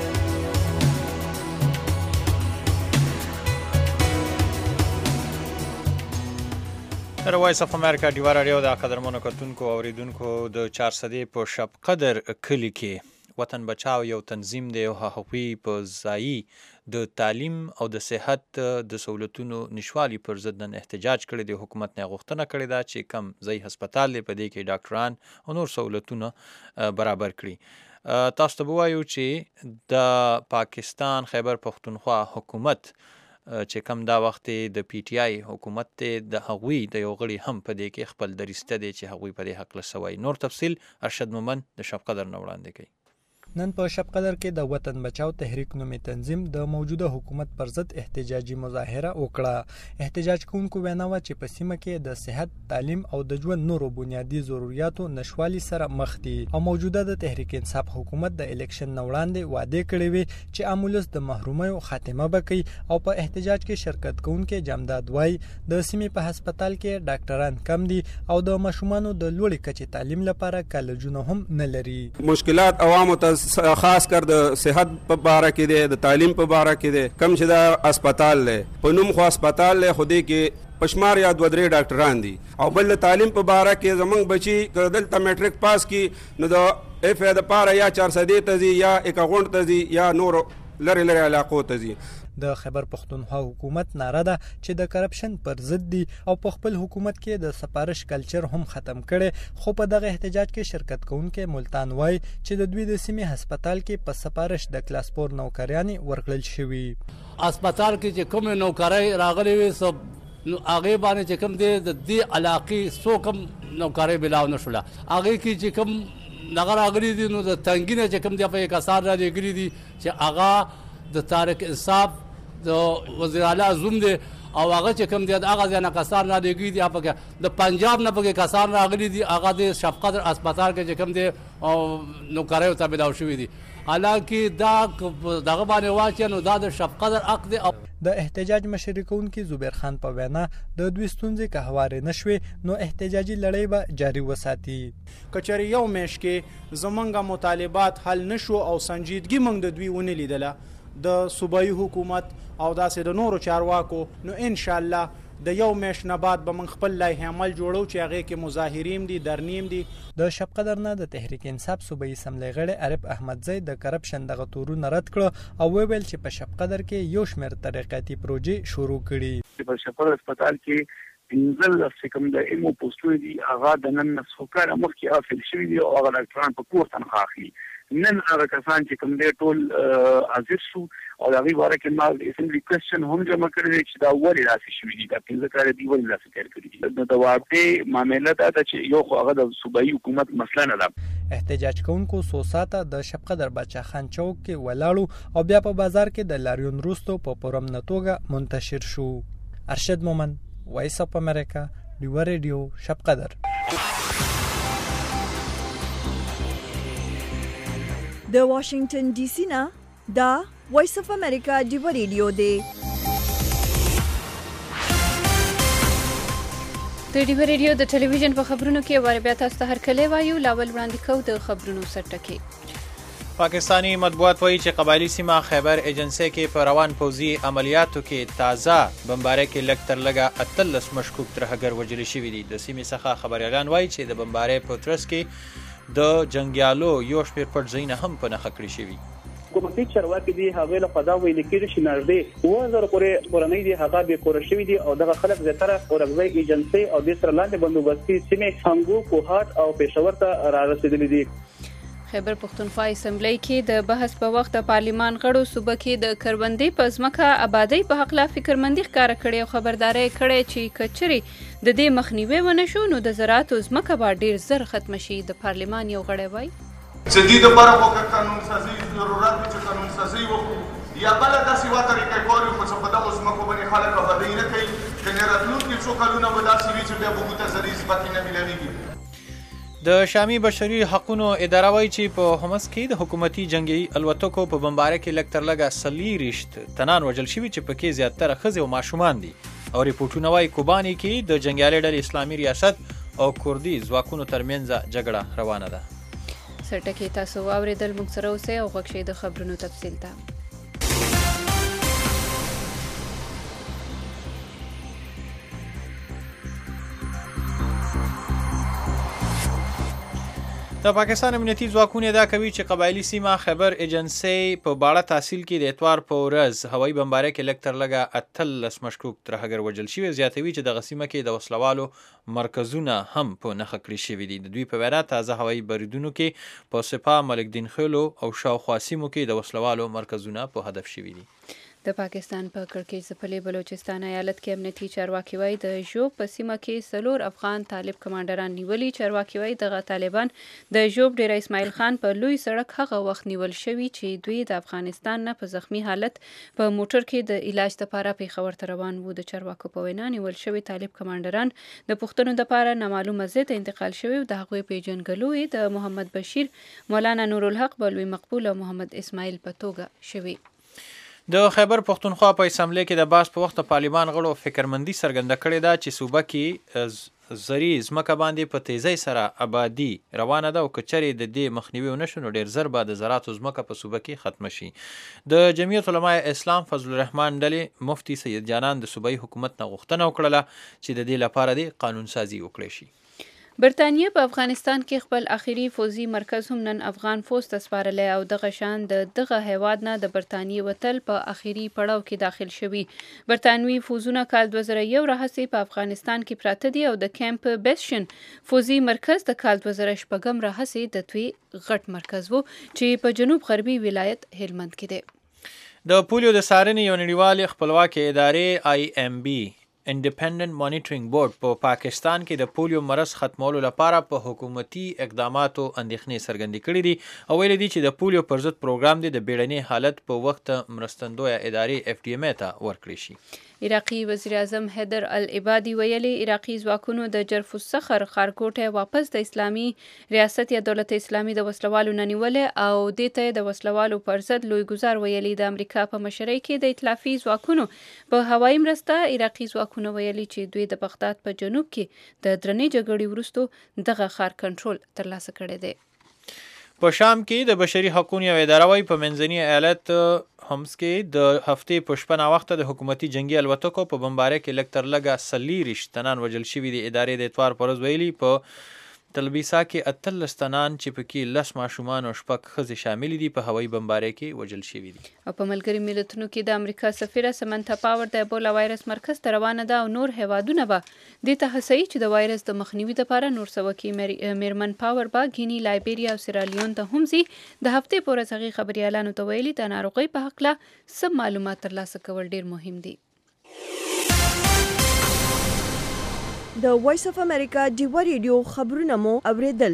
در وایس اف امریکا ډیو راډیو د قدرمنو کتونکو او اوریدونکو د چارسدې په شب قدر کلي کې وطن بچاو یو تنظیم دی او هغوی په ځایي د تعلیم او د صحت د سہولتونو نشوالي پر ضد نن احتجاج کړی دی. حکومت نه غوښتنه کړې ده چې کم ځای هسپتال دی په دې کې ډاکټران او نور سہولتونه برابر کړي. تاسو ته به وایو چې د پاکستان خیبر پښتونخوا حکومت چې کم دا وخت د پی ټی آی حکومت ته د هغوی د یو غړي هم په دې کې خپل دریسته دی چې هغوی په دې حق لسوي. نور تفصیل ارشد مومن د شب قدر نه وړاندې کوي. نن په شب قدر کې د وطن بچاو تحریک نومي تنظیم د موجوده حکومت پر ضد احتجاجي مظاهره وکړه. احتجاج کوونکو وینا و چې په سیمه کې د صحت، تعلیم او د ژوند نورو بنیادی ضرورتو نشوالي سره مخ دي او موجوده د تحریک انصاف حکومت د الیکشن نه وړاندې وعده کړې وي چې امولس د محرومیو خاتمه وکړي او په احتجاج کې شرکت کوونکو جمداد وای د سیمې په هسپتال کې ډاکټران کم دي او د ماشومانو د لوړې کچې تعلیم لپاره کالجونه هم نه لري. مشکلات عوامو ته خاص کر د صحت په باره کې دی د تعلیم په باره کې دی کم چې دا اسپیټال دی په نوم خو اسپیټال دی خو دې کې پشمار یا دوه درې ډاکټران دي او بل د تعلیم په باره کې زمونږ بچي که دلته میټریک پاس کی نو د اف ای د پاره یا چار سدې ته ځي یا اکاونټ ته ځي یا نور لري لري علاقو ته ځي. د خیبر پښتونخوا حکومت ناره ده چې د کرپشن پر ضد دي او په خپل حکومت کې د سپارش کلچر هم ختم کړي. خو په دغه احتجاج کې شرکت کوونکو ملتان وای چې د دوی د سیمې هسپتال کې په سپارش د کلاس فور نوکریانې ورکړل شوي. هسپتال کې چې کوم نوکری راغلي وي سب نو هغه باندې چې کوم دی د دې علاقې سو کم نوکری بلاو نشوله هغه کې چې کوم نغره غړي دي نو د تنګینه چې کوم دی په کسار را لګري دي چې هغه د تاریخ انصاف د وزیر اعلی زوم دی او هغه چې کوم دی هغه ځنه کسان را لګري دي په د پنجاب نه په کسان راغلي دي هغه د شفقت هسپتال کې چې کوم دی او نوکری ته بلاو شوی دي حالانکه دا دغه باندې واچ نو دا د شفقت حق دی. د احتجاج مشري کوونکي زبیر خان په وینا د دوی ستونزې که هوارې نشوي نو احتجاجي لړۍ به جاري وساتي. کچری یو میش کې زمونږه مطالبات حل نشو او سنجیدګي موږ د دوی ونه لیدله د صوبایي حکومت او داسې د نورو چارواکو نو ان شاء الله د یو میش نه بعد به موږ خپل لایحه عمل جوړو چې هغه کې مظاهرین دي درنیم دي. د شب قدر نه د تحریک انصاف صوبایي اسمبلی غړي عارف احمدزی د کرپشن دغه تورونه رد کړ او ویل چې په شب قدر کې یو شمېر ترقیاتي پروژې شروع کړي. په شب قدر هسپتال کې پنځلس چې کوم د ایمو پوسټونه دي هغه د نن نه څو کاله مخکې حاصل شوي دي او هغه ډاکټران په کور تنخواه اخلي. نن هغه کسان چې کوم دی ټول حاضر شو او د هغوی باره کې ما د اسمبلي کوېسچن هم جمع کړی دی چې دا ولې داسې شوي دي، دا پنځه کاله دي ولې داسې تېر کړي دي. نو د واقع معامله دا ده چې یو خو هغه د صوبایي حکومت مسله نه ده. احتجاج کوونکو څو ساعته د شبقدر باچا خان چوک کې ولاړو او بیا په بازار کې د لاریون وروستو په پرامنه توګه منتشر شو. ارشد مومن، وایس اف امریکا، ډیوه ریډیو، شبقدر. د واشنگټن ډي سي نه دا وایس اف امریکا ډیوه ریډیو دی. د ډیوه ریډیو د ټلویزیون په خبرونو کې واره بیا تاسو ته هرکلی وایو. لاول وړاندې کوو د خبرونو سرټکي. پاکستانی مطبوعات وایي چې قبایلي سیمه خیبر ایجنسۍ کې په روان پوځي عملیاتو کې تازه بمبارۍ کې لږ تر لږه اتلس مشکوک ترهګر وژل شوي دي. د سیمې څخه خبریالان وایي چې د بمبارۍ په ترڅ کې د جنګیالو یو شمېر پټ ځایونه هم په نښه کړي شوي. حکومتي چارواکي دي هغوی له خوا ویل کېږي چې نږدې اووه زره پورې کورنۍ دي هغه بې کوره شوي دي او دغه خلک زیاتره اورکزۍ ایجنسۍ او دې سره لاندې بندوبستي سیمې هنګو، کوهاټ او پېښور ته را رسېدلي دي. خیبر پښتونخوا اسمبلی کې د بحث په وخت د پارلیمان غړو صوبه کې د کروندې په ځمکه آبادۍ په هکله فکرمندي ښکاره کړې او خبرداری کړې چې که چیرې د دې مخنیوی ونه شو نو د زراعتو ځمکه به ډېر زر ختمه شي. د پارلیمان یو غړی وایي چې دې دپاره خو که قانون سازي ضرورت وي چې قانون سازي وکړو یا بله داسې وا طریقه کار وي خو چې په دغو ځمکو باندې خلک آبادۍ نه کوي، کنې راتلونکي څو کلونه به داسې وي چې بیا به موږ ته زرعي ځمکې نه میلاویږي. د شامي بشري حقونو اداره وایي چې په حمص کې د حکومتي جنگي الوتکو په بمبارۍ کې لږ تر لږه څلېرویشت تنان وژل شوي چې پکې زیاتره ښځې او ماشومان دي. او ریپورټونه وایي کوباني کې د جنګیالي ډلې اسلامي ریاست او کردي ځواکونو ترمنځ جګړه روانه ده. سرټکي تاسو واورېدل، موږ سره اوسئ او غوږ شئ د خبرونو تفصیل ته. د پاکستان امنیتي ځواکونه ادعا کوي چې قبایلي سیمه خیبر ایجنسۍ په باړه تحصیل کې د اتوار په ورځ هوایي بمبارۍ کې لږ تر لږه اتلس مشکوک ترهګر وژل شوي. زیاتوي چې دغه سیمه کې د وسلوالو مرکزونه هم په نښه کړي شوي دي. د دوی په وینا تازه هوایي بریدونو کې په سپاه، ملک دین خیلو او شاوخوا سیمو کې د وسلوالو مرکزونه په هدف شوي دي. د پاکستان په کړکېچ ځپلي بلوچستان ایالت کې امنیتي چارواکي وایي د ژوب په سیمه کې څلور افغان طالب کمانډران نیولي. چارواکي وایي دغه طالبان د ژوب ډیره اسماعیل خان په لوی سړک هغه وخت نیول شوي چې دوی د افغانستان نه په زخمی حالت په موټر کې د علاج لپاره پېښور ته روان وو. د چارواکو په وینا نیول شوي طالب کمانډران د پوښتنو لپاره نامعلومه ځای ته انتقال شوي او د هغوی پیژنګلو یې د محمد بشیر، مولانا نورالحق بلوي مقبول او محمد اسماعیل په توګه شوي. د خیبر پښتونخوا په اسمبلی کې د بحث په وخت د پارلیمان غړو فکرمندي څرګنده کړې ده چې صوبه کې زرعي ځمکه باندې په تیزۍ سره آبادي روانه ده او که چیرې د دې مخنیوي ونه شو نو ډېر زر به د زراعتو ځمکه په صوبه کې ختمه شي. د جمعیت علماء اسلام فضل الرحمن ډلې مفتي سید جانان د صوبایي حکومت نه غوښتنه وکړله چې د دې لپاره د قانون سازي وکړي شي. برطانیه په افغانستان کې خپل اخیری فوزي مرکز هم نن افغان فوز ته سپارلی او دغه شان د دغه هیواد نه د برطانیې وتل په اخیری پړاو کې داخل شوي. برطانوي فوزونه کال دوه زره یو راهیسې په افغانستان کې پراته دي او د کیمپ بیسشن فوزي مرکز د کال دوه زره شپږم راهیسې د دوی غټ مرکز وو چې په جنوب غربي ولایت هلمند کې دی. د پولیو د څارنې یو نړیوالې خپلواکې ادارې آی ایم بی انډیپندنت مانیټرینګ بورډ په پاکستان کې د پولیو مرض ختمولو لپاره په حکومتي اقداماتو اندېښنې څرګندې کړې دي او ویلي دي چې د پولیو پر ضد پروګرام دی د بیړني حالت په وخت مرستندویه ادارې اف ډي ایم ای ته ورکړی شي. عراقي وزیر اعظم حیدر العبادي ویلي عراقي ځواکونو د جرف الصخر ښارګوټی واپس د اسلامي ریاست یا دولت اسلامي د وسلوالو نه نیولې او دې ته د وسلوالو پر ضد لوی ګزار ویلي. د امریکا په مشرۍ کې د ائتلافي ځواکونو په هوایي مرسته عراقي ځواکونو ویلي چې دوی د بغداد په جنوب کې د درنې جګړې وروسته دغه ښار کنټرول ترلاسه کړی دی. په شام کې د بشري حقوقو یو اداره وایي په منځني ایالت حمص کې د هفتې په شپه ناوخته د حکومتي جنگي الوتکو په بمبارۍ کې لږ تر لږه څلېرویشت تنان وژل شوي دي. ادارې د اتوار په ورځ ویلي په تلبیسا کې اتلس تنان چې پکې لس ماشومان او شپږ ښځې شامل دي په هوایي بمبارۍ کې وژل شوي دي. او په ملګري ملتونو کې د امریکا سفیره سمنتا پاور د ایبولا وایرس مرکز ته روانه ده او نور هیوادونه به دې ته هڅوي چې د وایرس د مخنیوي لپاره نور څه وکړي. میرمن پاور به ګینی، لایبیریا او سیرالیون ته هم ځي. د هفتې په ورځ هغې خبریالانو ته ویلي د ناروغۍ په هکله څه معلومات ترلاسه کول ډیر مهم دي. د وایس اف امریکا ډیوا ریډیو خبرونه مو اوریدل.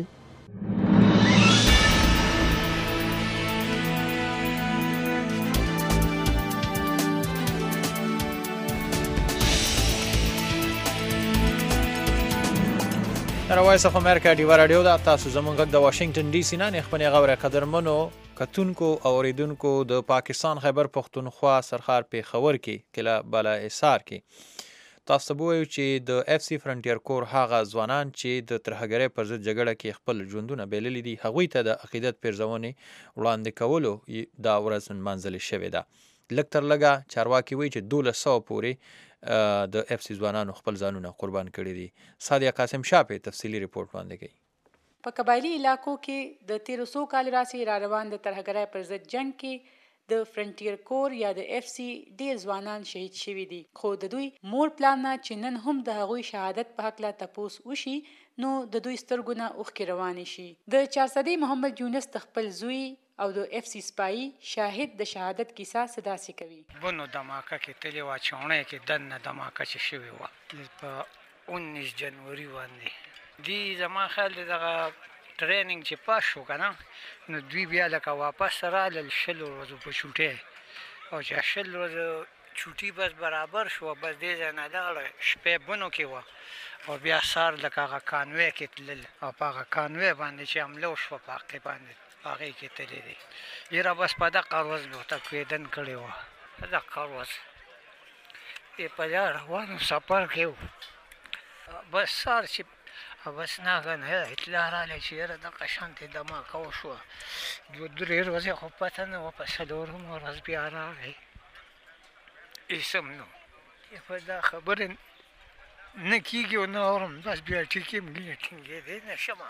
در وایس اف امریکا ډیوا رادیو دا تاسو زمونږ غږ د واشنگټن ډي سي نه نه خپلې غوړه قدرمنو کتونکو او اوریدونکو د پاکستان خیبر پختونخوا سرخار پیښور کې کله بالا حصار کې تاسو ته وایو چې د اف سی فرنټیر کور هغه ځوانان چې د ترهګرۍ پر ضد جګړه کې خپل ژوندونه بللي دي هغوی ته د عقیدت پیرزونې وړاندې کولو دا ورځ نمانځلې شوې ده. لږ تر لږه چارواکي وایي چې دولس سوه پورې د اف سی ځوانانو خپل ځانونه قربان کړي دي. صادق قاسم شاه په تفصیلي ریپورت وړاندې کوي. په قبایلي علاقو کې د تیرو څو کالو راهیسې را روان د ترهګرۍ پر ضد جنګ کې د فرنټیر کور یا د اف سی ډیر ځوانان شهید شوي دي. خو د دوی مور پلان نه چې نن هم د هغوی شهادت په هکله تپوس وشي نو د دوی سترګو نه اوښکې روانې شي. د چارسدی محمد یونس د خپل زوی او د اف سی سپایي شاهد د شهادت کیسه صداسې کوي. بنو دماکه کې تلې وه چوڼۍ کې دننه دماکه چې شوې وه په اونیس جنوري باندې دی زما خیال دی دغه ټریننګ چې پاس شو که نه نو دوی بیا لکه واپس رالل شلو ورځو په چوټۍ او چې شل ورځو چوټي بس برابر شوه بس دې ځای نه لاړه شپې بنو کې وه او بیا سهار لکه هغه کانوی کې تلل او په هغه کانوی باندې چې حمله وشوه په هغې باندې په هغې کې تللی دی. یاره بس په دغه ورځ به ورته کوېدن کړې وه په دغه ورځ یې په دا روانو سفر کې و بس سهار چې بس ناګهانه اطلاع راغلی چې یاره دغه شانتې دماکه وشوه دوه درې ورځې خو پته نه وه په څلورمه ورځ بیا راغی ایسم نو په دا خبرې نه کېږي او نه اورم بس بیا ټیکې مې ټینګېدی نه شمه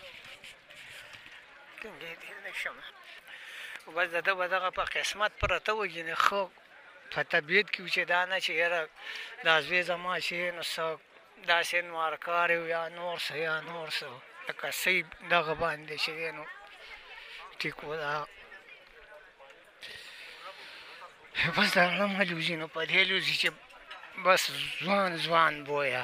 ټینګېدی نه شمه بس د ده به دغه په قسمت پرته وه یعنې ښه په طبیعت کې و چې دا نه چې یاره دا زوی زما چې نو څه داسې نوارکار یا نور څه یا نور څه لکه صحیح دغه باندې چې دی نو ټیک و دا بس د هغه نه لوځي نو په دې لوځي چې بس ځوان ځوان بویه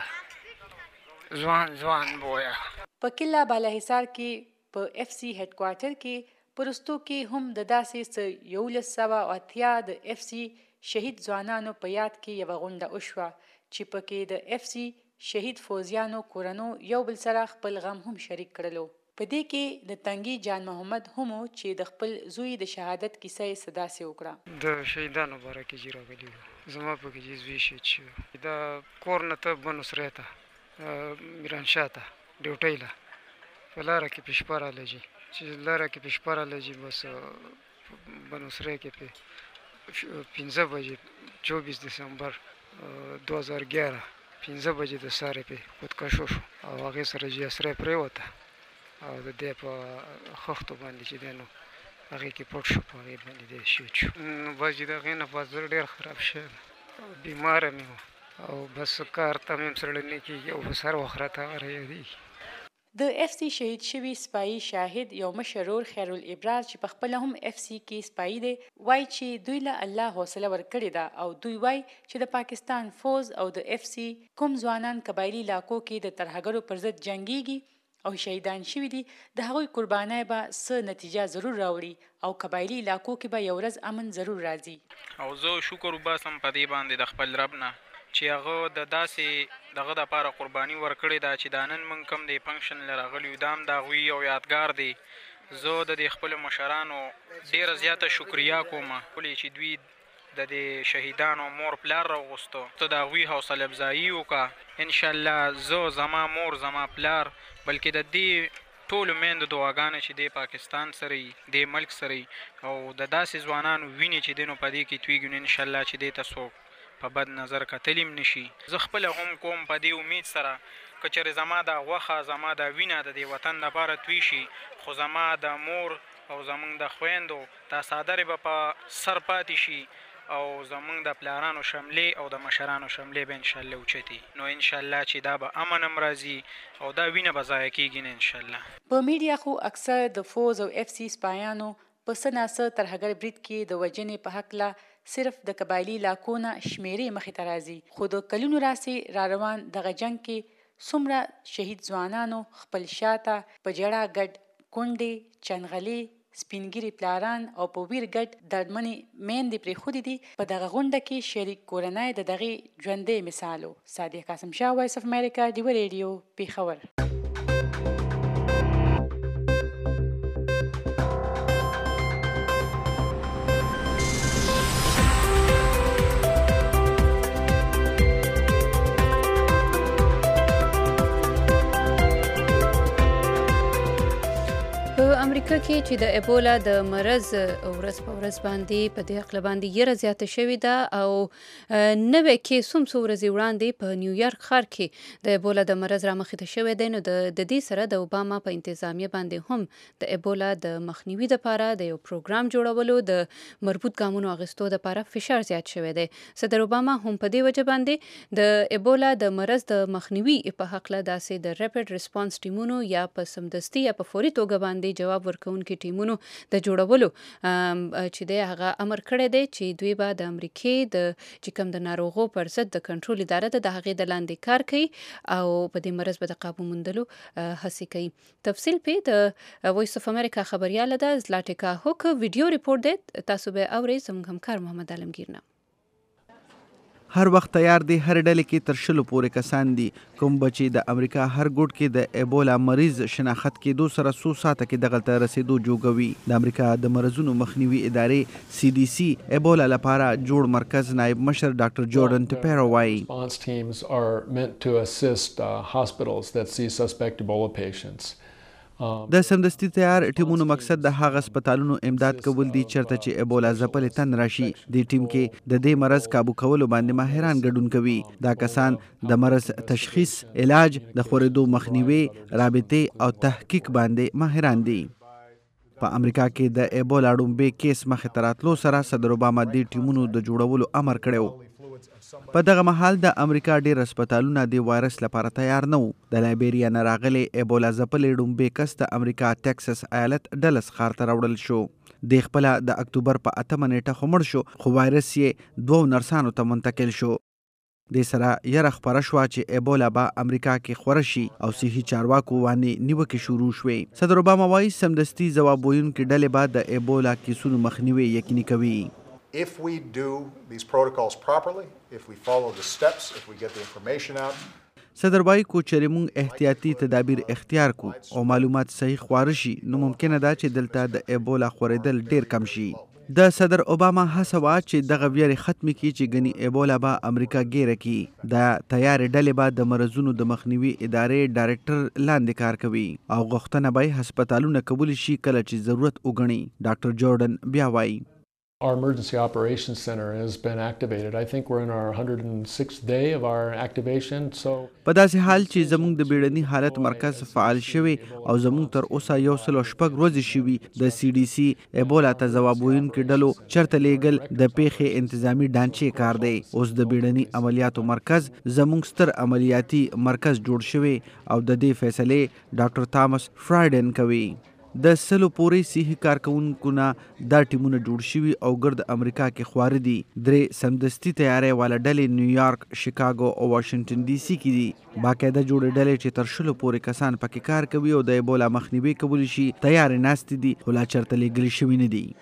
ځوان ځوان بویه. په کله بالاحصار کې په اف سی هډ کوارټر کې پرستو کې هم د داسې څه یولس سوه اتیا د اف سی شهید ځوانانو په یاد کې یوه غونډه وشوه چې پکې د اف سی شهید فوزیانو کورنو یو بل سره خپل غم هم شریک کړلو. په دې کې د تنګي جان محمد هم چې د خپل زوی د شهادت کیسه یې صداسې وکړه. د شهیدانو باره کې چې راغلي وو زما په کې چې زوی شهید شوی د کور نه ته بنو سرای ته میرانشاه ته ډیوټۍ له په لاره کې په شپه راغلی چې لاره کې په شپه راغلی چې بس بنو سرای کې په پنځه بجې چوبیس دسمبر دو هزار ګیاره پنځه بجې د سهار پې خودکشو شو او هغې سره چې اسره پرېوته او د دې په خښتو باندې چې دی نو هغې کې پټ شو په هغې باندې دی شهید شو. نو بس چې د هغې نه پس زړه ډېر خراب شوی او بیماره مې وه او بس کار ته مې هم سړی نه کېږي او بس هر وخت راته هغه رایادېږي. د اف سی شهید شوي سپایي شاهد یو مشر ورور خیرالابرار چې په خپله هم اف سی کې سپایي دی وایي چې دوی له الله حوصله ورکړې ده او دوی وایي چې د پاکستان فوز او د اف سی کوم ځوانان قبایلي علاقو کې د ترهګرو پر ضد جنګیږي او شهیدان شوي دي د هغوی قربانۍ به څه نتیجه ضرور راوړي او قبایلي علاقو کې به یو ورځ امن ضرور راځي. او زه شکر وباسم په دې باندې د خپل رب نه چې هغه د داسې دغه دپاره قرباني ورکړې ده چې دا نن موږ کوم د فنکشن له راغلي یو دا هم د هغوی یو یادګار دی. زه د دې خپلو مشرانو ډېره زیاته شکریا کوم ولې چې دوی د دې شهیدانو مور پلار راوغوستو ته د هغوی حوصله افزایي وکړه. انشاءالله زه زما مور زما پلار بلکې د دې ټولو میندو دعاګانې چې د پاکستان سره یي د ملک سره یي او د داسې ځوانانو وینې چې دی نو په دې کې تویږي نو انشاءالله چې دې ته څوک په بد نظر کتلیم نشي. زه خپله هم کوم په دې امید سره که چېرې زما دا غوښه زما دا وینه د دې وطن لپاره توی شي، خو زما د مور او زمونږ د خویندو دا څادرې به په سر پاتې شي او زمونږ د پلارانو شملې او د مشرانو شملې به انشاءالله اوچتي. نو انشاءالله چې دا به امن هم راځي او دا وینه به ضایع کېږي نه انشاءالله. په میډیا خو اکثر د فوز او اف سی سپایانو په څه ناڅه ترهګر برید کې د وژنې په هکله صرف د قبایلي علاقو نه شمیرې مخې ته راځي، خو د کلونو راسې را روان دغه جنګ کې څومره شهید ځوانانو خپل شاته په جړه ګډ کونډې، چنغلې، سپینګیري پلاران او په ویر ګډ دردمنې میندې پرېښودې دي. په دغه غونډه کې شریک کورنۍ د دغې ژوندی مثال و. صادق قاسم شاه، وایس اف امریکا، ډیوه ریډیو، پېښور. امریکا کې چې د ایبولا د مرض ورځ په ورځ باندې په دې عقله باندې یره زیاته شوې ده او نوې کیس هم څو ورځې وړاندې په نیویارک ښار کې د ایبولا د مرض رامخې ته شوی دی. نو د دې سره د اوباما په انتظامیه باندې هم د ایبولا د مخنیوي دپاره د یو پروګرام جوړولو د مربوط ګامونو اخیستو دپاره فشار زیات شوی دی. صدر اوباما هم په دې وجه باندې د ایبولا د مرض د مخنیوي په هکله داسې د ریپډ ریسپانس ټیمونو یا په سمدستي یا په فوري توګه باندې جواب ورکوونکي ټیمونو د جوړولو چې دی هغه امر کړی دی چې دوی به د امریکې د چې کوم د ناروغو پر ضد د کنټرول اداره ده د هغې د لاندې کار کوي او په دې مرض به د قابو موندلو هڅې کوي. تفصیل پې د وایس اف امریکا خبریاله ده زلاټیکا هوک ویډیو ریپورټ دی، تاسو به اورئ. زموږ همکار محمد عالمگیر نه هر وخت تیار دی هر ډلې کې تر شلو پورې کسان دي کوم بچي د امریکا هر ګوټ کې د ایبولا مریض شناخت کېدو سره څو ساعته کې دغه ته رسیدو جوګوي. د امریکا د مرضونو مخنیوي ادارې سی ډي سی ایبولا لپاره جوړ مرکز نائب مشر ډاکټر جورډن ټپیرو وایي Response teams are meant to assist uh, hospitals that see suspect Ebola patients. د سمدستي تیار ټیمونو مقصد د هغه هسپتالونو امداد کول دي چېرته چې ایبولا ځپلې تن راشي. دې ټیم کې د دې مرض کابو کولو باندې ماهران ګډون کوي. دا کسان د مرض تشخیص، علاج، د خورېدو مخنیوي، رابطې او تحقیق باندې ماهران دي. په امریکا کې د ایبولا ډومبې کیس مخې ته راتلو سره صدر اوباما دې ټیمونو د جوړولو امر کړی و. په دغه مهال د امریکا ډېر هسپتالونه د وایرس لپاره تیار نه وو. د لایبیریا نه راغلی ایبولا ځپلی ډومبې کس د امریکا ټیکسس ایالت ډلس ښار ته راوړل شو. دی خپله د اکتوبر په اتمه نیټه خو مړ شو، خو وایرس یې دوو نرسانو ته منتقل شو. دې سره یره خپره شوه چې ایبولا به امریکا کې خوره شي او صحي چارواکو وانې نیوکې شروع شوې. صدر اوباما وایي سمدستي ځواب ویونکې ډلې به د ایبولا کیسونو مخنیوی یقیني کوي. If we do these protocols properly, if we follow the steps, if we get the information out. صدر وایي کو چېرې موږ احتیاطي تدابیر اختیار کو او معلومات صحیح خواره شي نو ممکنه ده چې دلته د ایبولا خورېدل ډېر کم شي. د صدر اوباما هڅه وه چې دغه ویرې ختمې کړي چې ګنې ایبولا به امریکا ګیره کړي. د تیارې ډلې به د مرضونو د مخنیوي ادارې ډایرکټر لاندې کار کوي او غوښتنه به یې هسپتالونه کولی شي کله چې ضرورت وګڼي. ډاکټر جورډن بیا وایي Our emergency operations center has been activated. I think we're in our one hundred sixth day of our activation. So په داسې حال چې زموږ د بیړني حالت مرکز فعال شوی او زموږ تر اوسه یو سل او شپږ ورځې شوي د سی ډي سی ایبولا ته ځواب ویونکي ډلو چرته لیږل د پیښې انتظامي ډانچې کار دی. اوس د بیړني عملیاتو مرکز زموږ ستر عملیاتي مرکز جوړ شوی او د دې فیصلې ډاکټر تامس فرایډن کوي. د سلو پورې صحي کارکوونکو نه دا ټیمونه جوړ شوي او ګرد امریکا کې خواره دي. درې سمدستي تیاری والا ډلې نیویارک، شیکاګو او واشنګټن ډي سي کې دي. باقاعده جوړې ډلې چې تر شلو پورې کسان پکې کار کوي او د ایبولا مخنیوي کولی شي تیارې ناستې دي خو لا چېرته لیږلي شوي نه دي.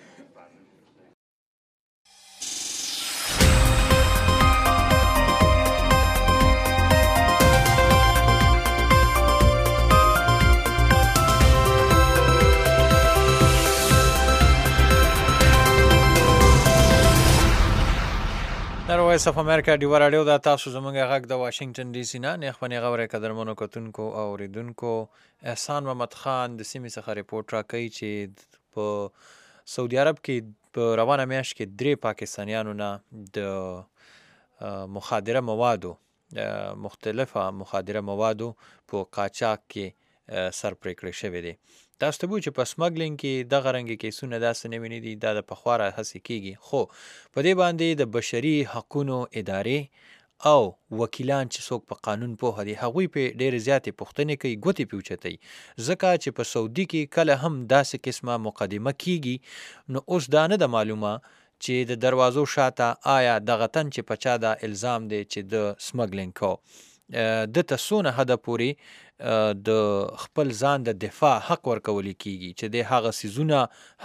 وایس اف امریکا ډیوه راډیو دا تاسو زموږ غږ د واشنګټن ډي سي نه نیغ په نیغه ورې قدرمنو کتونکو او اوریدونکو. احسان محمد خان د سیمې څخه ریپورټ راکوي چې په سعودي عرب کې په روانه میاشت کې درې پاکستانیانو نه د مخادره موادو مختلفه مخادره موادو په قاچاق کې سر پرې کړی شوی دی. تاسو ته وایو چې په سمګلینګ کې دغه رنګې کیسونه داسې نوي نه دي، دا د پخوا راهیسې کېږي، خو په دې باندې د بشري حقونو ادارې او وکیلان چې څوک په قانون پوهه دي هغوی پې ډېرې زیاتې پوښتنې کوي، ګوتې پې اوچتوي، ځکه چې په سعودي کې کله هم داسې قسمه مقدمه کېږي نو اوس دا نه ده معلومه چې د دروازو شاته آیا دغه تن چې په چا دا الزام دی چې د سمګلینګ کو د ته څونه حده پورې د خپل ځان د دفاع حق ورکولی کېږي چې د هغه څیزونه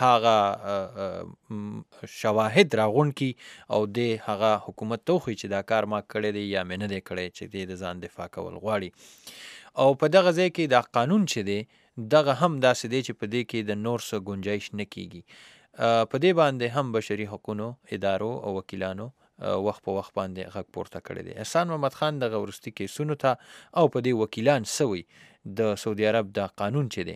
هغه شواهد راغونډ کړي او د هغه حکومت ته وښیي چې دا کار ما کړی دی یا مې نه دی کړی چې دی د ځان دفاع کول غواړي. او په دغه ځای کې دا قانون چې دی دغه هم داسې دی چې په دې کې د نور څه ګنجایش نه کېږي. په دې باندې هم بشري حقونو ادارو او وکیلانو وخت په وخت باندې غږ پورته کړی دی. احسان محمد خان دغه وروستي کیسونو ته او په دې وکیلان سوی د سعودي عرب د قانون چې دی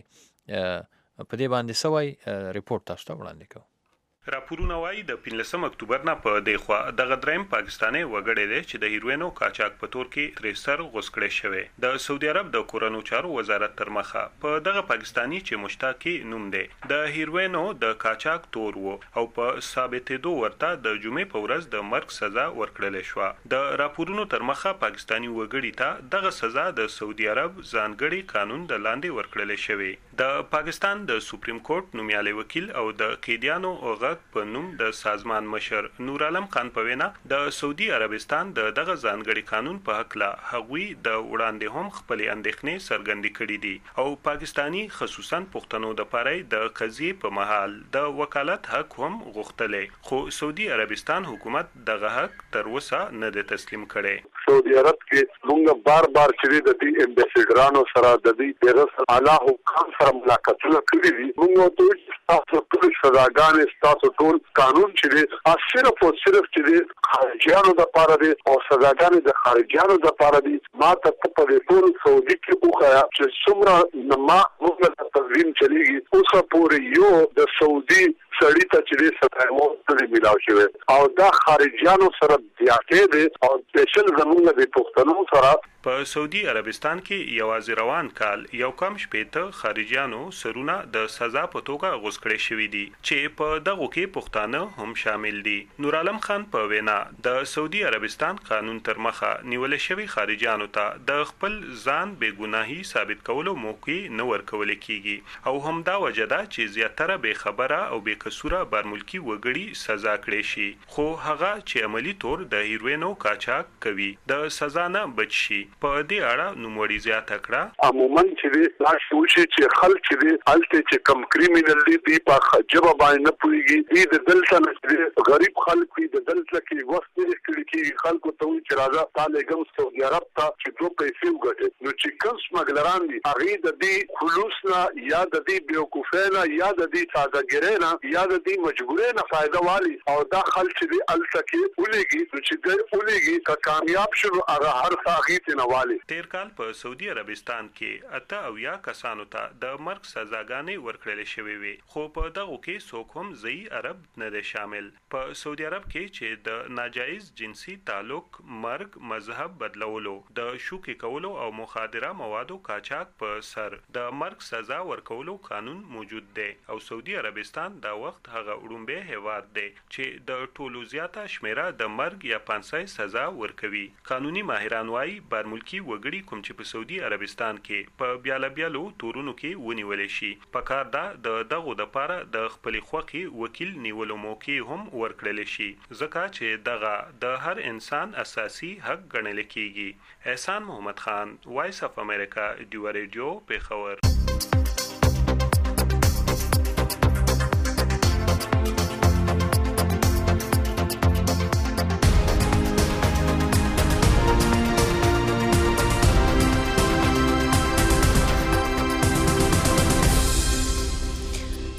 په دې باندې سوی ریپورت تاسو ته وړاندې کوو. راپورونه وایي د پنځلسم اکتوبر نه په دې خوا دغه دریم پاکستاني وګړی دی چې د هیروینو قاچاق په تور کې ترې سر غوڅ کړی شوی. د سعودي عرب د کورنو چارو وزارت تر مخه په دغه پاکستاني چې مشتاقي نوم دی د هیروینو د قاچاق تور وو او په ثابتېدو ورته د جمعې په ورځ د مرګ سزا ورکړل شوه. د راپورونو تر مخه پاکستاني وګړي ته دغه سزا د سعودي عرب ځانګړي قانون د لاندې ورکړل شوی. د پاکستان د سپریم کورټ نومیالي وکیل او د قیدیانو غږ په نوم د سازمان مشر نور عالم خان په وینا د سعودي عربستان د دغه ځانګړي قانون په حق لا هغوی د وړاندې هم خپل اندېښنې څرګندې کړې دي او پاکستانی خصوصا پښتنو د پاره د قضیې په محل د وکالت حق هم غوښتلې، خو سعودي عربستان حکومت دغه حق تر اوسه نه دی تسلیم کړی. سعودي عرب کې موږ بار بار چې د دې امبیسډرانو سره د دې پیغام اعلی حکام سره ملاقاتونه کړې دي. موږ ته تاسو ټول سزاګانې تاسو ټول قانون چې دی صرف او صرف چې دی خارجيانو د پاره دی او سزاګانې د خارجيانو د پاره دی. ما ته په دې ټول سعودي کې وخایا چې څومره نما موږ ته تنظیم چلیږي اوسه پورې یو د سعودي سړی ته چې دی ستایمو ته ملاو شوی او دا خارجيانو سره زیاتې دی او سپیشل زمونږ د پښتنو سره. په سعودي عربستان کې یوازې روان کال یو کم شپېته خارجيانو سرونه د سزا په توګه غوڅ کړي شوي دي چې په دغو کې پښتانه هم شامل دي. نور عالم خان په وینا د سعودي عربستان قانون تر مخه نیول شوی خارجيانو ته د خپل ځان بې ګناهي ثابت کولو موقع نه ورکول کیږي او همدا وجه ده چې زیاتره بې خبره او بې قصوره بارملکي وګړي سزا کړي شي، خو هغه چې عملی طور د هیروینو قاچاق کوي د سزا نه بچ شي. په دې اړه نوموړي زیاته کړه عموما چې دا شوشي چې خلک چې الته چې کم کریمینل دي په جبه باندې نه پويږي د دلته نه غریب خلک دي د دلته کې وخت یې کړی کې خلکو ته وی چې راځه تعالی ګم سعودي عرب ته چې دوه پیسې وګټي نو چې کوم سمګلران دي هغه د دې خلوصنا یا د دې بیوقوفینا یا د دې سادهګرینا یا د دې مجبورینا فائدہ والی او دا خلک دي الته کې ولېږي چې د ولېږي کا کامیاب شو هغه هر څاګې نه والی. تیر کال په سعودي عربستان کې اته او یا کسانو ته د مرګ سزاګانې ورکړل شوې وي، خو په دغه کې څوک هم ځای عرب نه دی شامل. په سعودي عرب کې چې د ناجایز جنسي تعلق، مرګ، مذهب بدلولو، د شوکې کولو او مخدره موادو قاچاق په سر د مرګ سزا ورکولو قانون موجود دی او سعودي عربستان دا وخت هغه وړومبی هیواد دی چې د ټولو زیاته شمیره د مرګ یا پانسۍ سزا ورکوي. قانوني ماهران وايي بارملکي وګړي کوم چې په سعودي عربستان کې په بیاله بیالو تورونو کې ونیول شي پکار دا د دغه د پاره د خپل خوخي وکیل نیولو موقع هم ورکړل شي ځکه چې دغه د هر انسان اساسي حق ګڼل کیږي. احسان محمد خان، وایس اف امریکا، ډیو ریډیو، پیښور.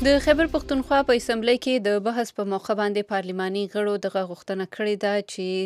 د خیبر پښتونخوا په اسمبلی کې د بحث په موخه باندې پارلماني غړو دغه غوښتنه کړې ده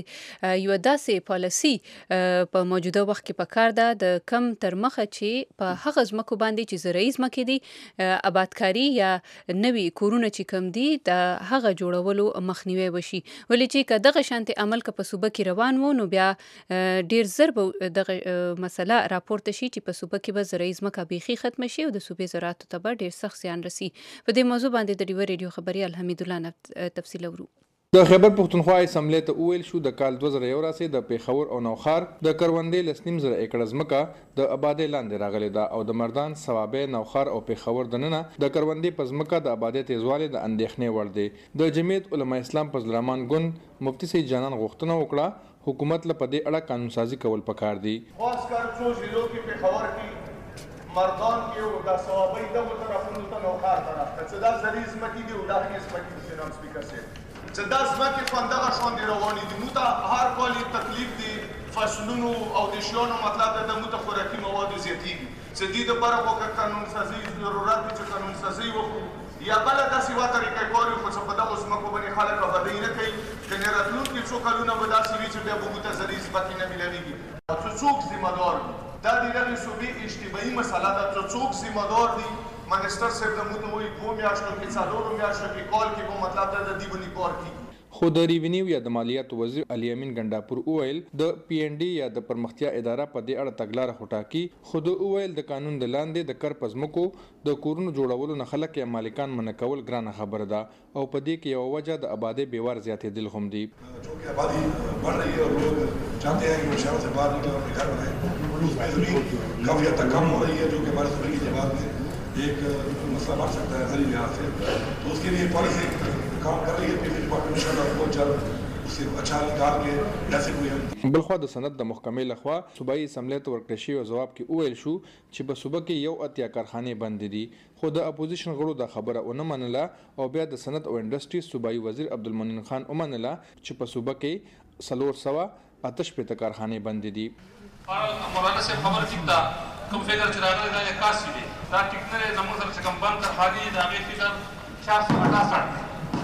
چې یو داسې پالیسي په موجوده وخت کې پکار ده د کم تر مخه چې په هغه ځمکو باندې چې زرعي ځمکې دي آبادکاري یا نوي کورونه چې کم دي د هغه جوړولو مخنیوي وشي، ولې چې که دغه شانتي عمل که په صوبه کې روان و نو بیا ډیر زر به دغه مسله راپورته شي چې په صوبه کې به زرعي ځمکه بیخي ختمه شي او د صوبې زراعتو ته به ډیر سخت زیان رسي. په دې موضوع باندې د ډیوه ریډیو خبري الحمید الله نه تفصیل اورو. د خیبر پښتونخوا اسمبلی ته وویل شو د کال دوه زره یو راسې د پیښور او نوخار د کروندې لس نیم زره ایکړه ځمکه د آبادۍ لاندې راغلې ده او د مردان، صوابۍ، نوخار او پیښور دننه د کروندې په ځمکه د آبادۍ تیزوالی د اندېښنې وړ دی. د جمعیت علما اسلام فضل الرحمن ګوند مفتی سید جانان غوښتنه وکړه حکومت له په دې اړه قانون سازي کول پکار دي. خاص کر څو ضلعو کې پیښور کې مردان کې او د صوابۍ دغو طرفونو ته نوخار طرف ته څه دا زرعي ځمکې دي او دا هغې ځمکې دي سینام سپیکر صاحب څه دا ځمکې په همدغه شاندې روانې دي. موږ ته هر کال تکلیف دی فصلونو او د شیانو مطلب ده د موږ ته خوراکي موادو زیاتېږي څه دې دپاره خو که قانون سازي ضرورت وي چې قانون سازي وکړو یا بله داسې یوه طریقه کار وي خو څه په دغو ځمکو باندې خلک آبادۍ نه کوي کنې راتلونکي څو کلونه به داسې وي چې بیا به موږ ته زرعي ځمکې نه میلاویږي. څه څوک ذمه دار وي دا د دغې صوبې اجتماعي مسله ده. څه څوک ذمه دار دي منسټر صاحب د موږ ته وایي دوو میاشتو کې څلورو میاشتو کې کال کې به مطلب ده د دې باندې کار کېږي. خو د ریونیو یا د مالیاتو وزیر علي امین ګنډاپور وویل د پی ان ډي یا د پرمختیا اداره په دې اړه تګلاره خوټاکي. خو د وویل د قانون د لاندې د کر په ځمکو د کورونو جوړولو نه خلک یا مالکان منع کول ګرانه خبره ده او په دې کې یوه وجه د آبادۍ بېوار زیاتېدل هم دي. چونکہ آبادی بڑھ رہی ہے اور لوگ چاہتے ہیں کہ وہ شہروں سے باہر نکلیں اور اپنے گھر بنائیں، اس میں زمین کافی حد تک کم ہو رہی ہے جو کہ ہمارے صوبے کی جماعت میں ایک مسئلہ بڑھ سکتا ہے ذریعے لحاظ سے. تو اس کے لیے پالیسی کام کر رہی ہے پی ڈپارٹمنٹ ان شاء اللہ بہت جلد اچھا نکال کے ایسے کوئی. بلخوا د سند د محکمې لخوا صوبایي اسمبلی ته ورکړل شوي ځواب کې وویل شو چې په صوبه کې یو اتیا کارخانې بندې دي. خو د اپوزیشن غړو دا خبره ونه منله او بیا د صنعت او انډسټري صوبایي وزیر عبدالمنان خان ومنله چې په صوبه کې څلور سوه اته شپېته کارخانې بندې دي. مولانا صاحب خبره ټیک ده، کوم فګر چې راغلی دا اکاسي دی، دا ټیک نه دی. زموږ سره چې کوم بند کارخانې دي د هغې فګر چار سوه اټاسټ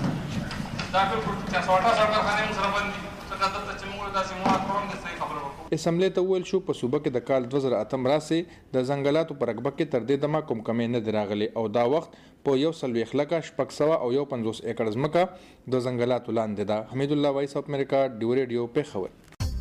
دا بالکل چار سوه اټاسټ کارخانې موږ سره بند دي. اسمبلی ته وویل شو په صوبه کې د کال دوه زره اتم راسې د ځنګلاتو په رقبه کې تر دې دمه کوم کمی نه دی راغلی او دا وخت په یو څلوېښت لکه شپږ سوه او یو پنځوس ایکړ ځمکه د ځنګلاتو لاندې ده. حمید الله وایس اف امریکا ډیو ریډیو پیښور.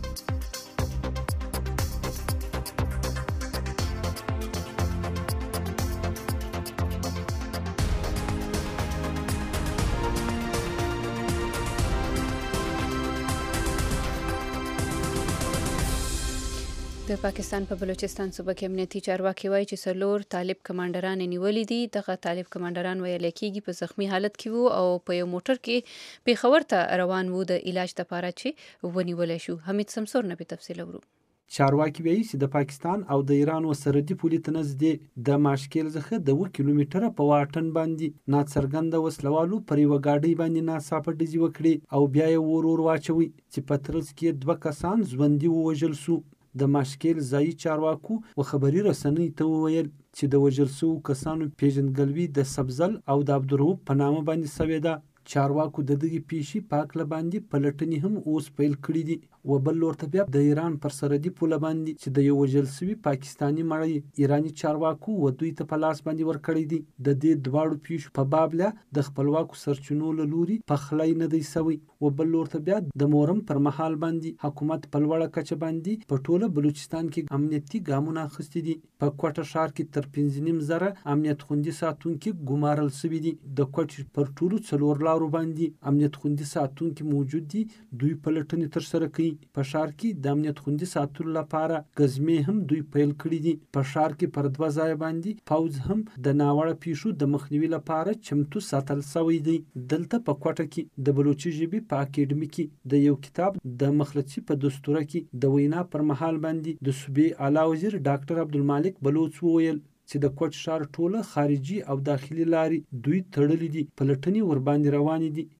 د پاکستان په بلوچستان صوبه کې امنیتي چارواکي وایي چې څلور طالب کمانډران نیولي دي. دغه طالب کمانډران ویل کېږي په زخمی حالت کې وو او په یو موټر کې پیښور ته روان وو د علاج لپاره چې ونیولی شو. حمید سمسور نه به تفصیل اورو. چارواکي وایي چې د پاکستان او د ایران و سرحدي پولې ته نږدې د ماشکیل څخه د اوه کیلومتره په واټن باندې ناڅرګنده وسلوالو پر یوه ګاډۍ باندې ناڅاپه ډزې وکړې او بیا یې ور ور واچوي چې په ترڅ کې دوه کسان ژوندي ووژل سو. د ماشکیل ځایي چارواکو و خبري رسنۍ ته وویل چې د وژل شوو کسانو پیژندګلوي د سبزل او د عبدالرؤف په نامه باندې سوې ده. چارواکو د دغې پیښې په هکله باندې پلټنې هم اوس پیل کړي دي. و بل لور ته بیا د ایران پر سرحدي پوله باندې چې د یو وژل سوي پاکستاني مړی ایراني چارواکو و دوی ته په لاس باندې ورکړی دي. د دې دواړو پیښو په باب د خپلواکو سرچینو له لوري پخلی نه دی سوی. و بل لور ته بیا د مورم پر مهال باندې حکومت په لوړه کچه باندې په ټوله بلوچستان کې امنیتي ګامونه اخیستي دي. په کوټه ښار کې تر پنځه نیم زره امنیت خوندي ساتونکي ګمارل سوي دي. د کوټې پر ټولو څلور لارو باندې امنیت خوندي ساتونکي موجود دي. دوی پلټنې ترسره کوي. په ښار کې د امنیت خوندي ساتلو لپاره ګزمې هم دوی پیل کړي دي. په ښار کې پر دوه ځایه باندې پوځ هم د ناوړه پیښو د مخنیوي لپاره چمتو ساتل سوی دی. دلته په کوټه کې د بلوچي ژبې په اکیډمي کې د یو کتاب د مخلصي په دستوره کې د وینا پر مهال باندې د صوبې اعلی وزیر ډاکټر عبدالمالک بلوچ وویل چې د کوټ ښار ټوله خارجي او داخلي لارې دوی تړلې دي. پلټنې ورباندې روانې دي.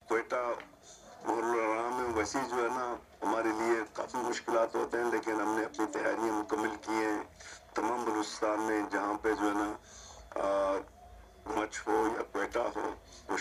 वैसे जो है ना हमारे लिए काफ़ी मुश्किलात होते हैं, लेकिन हमने अपनी तैयारियां मुकम्मल की हैं. तमाम बलूचिस्तान में जहाँ पे जो है ना मच हो या क्वेटा हो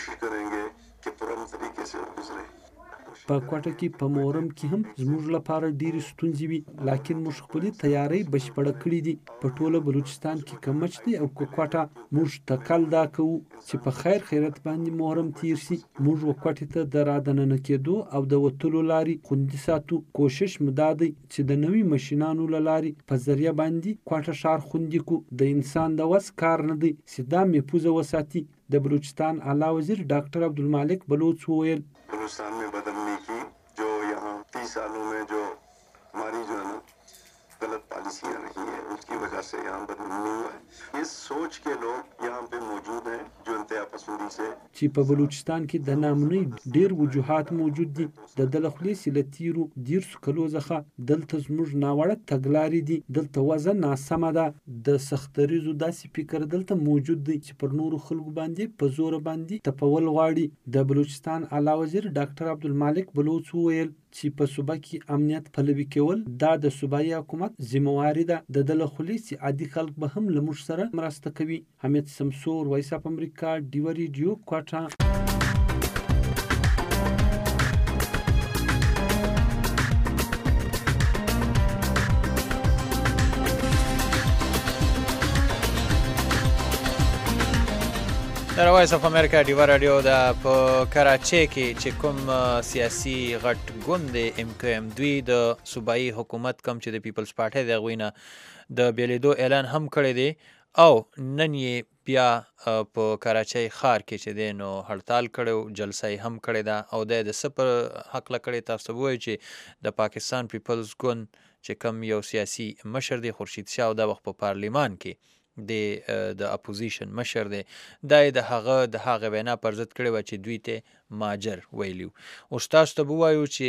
कोशिश करेंगे कि पुरअमन तरीके से गुजरे। په کوټه کې په مورم کې هم زموږ لپاره ډېرې ستونزې وي، لکن موږ خپلې تیارۍ بشپړه کړې دي. په ټوله بلوچستان کې که مچ دی او که کوټه، موږ تکل دا کوو چې په خیر خیرت باندې محرم تیر شي. موږ و کوټې ته د رادننه کېدو او د وتلو لارې خوندي ساتو. کوشش مو دا دی چې د نوي ماشینانو له لارې په ذریعه باندې کوټه ښار خوندي کو. د انسان د وس کار نه دی چې دا محفوظه وساتي. د بلوچستان اعلی وزیر ډاکټر عبدالمالک بلوچ وویل بلوچستان में बदलने की जो यहाँ तीस सालों में जो हमारी जो है ना गलत पॉलिसियाँ रही हैं उसकी वजह से यहाँ बदलाव नहीं हुआ है। इस सोच के लोग यहाँ पे मौजूद हैं जो इंतहा पसंदी से چې په بلوچستان کې د نامنوي ډېر وجوهات موجود دي. د دله خولې چې له تیرو دیرسو کلو څخه دلته زموږ ناوړه تګلارې دي. دلته وضع ناسمه ده. د سختدریزو داسې فکر دلته موجود دی چې پر نورو خلکو باندې په زوره باندې تپول غواړي. د بلوچستان اعلی وزیر ډاکټر عبدالمالک بلوچ وویل چې په صوبه کې امنیت پلوي کول دا د صوبایي حکومت ذمهواري ده. د دله خولې چې عادي خلک به هم له موږ سره مرسته کوي. حمید سمسور، وایس اف امریکا، ډیوه ریډیو، کوټه. د وایس اف امریکا ډیوه رادیو د په کراچۍ کې چې کوم سیاسي غټ ګوند دی ام کیو ایم دوی د صوبایي حکومت کم چې د پیپلز پارټۍ د هغوی نه د بیلیدو اعلان هم کړی دی او نن یې بیا په کراچۍ ښار کې چې دی نو هړتال کړی جلسه یې هم کړې ده او دی د څه په هکله کړې تاسو ته ووایو چې د پاکستان پیپلز ګوند چې کم یو سیاسي مشر دی خورشید شاه او دا وخت په پارلیمان کې د د اپوزیشن مشر دی دا یې د هغه د هغه وینا پر ضد کړې وه چې دوی ته ماجر ویلي وو. اوس تاسو ته به ووایو چې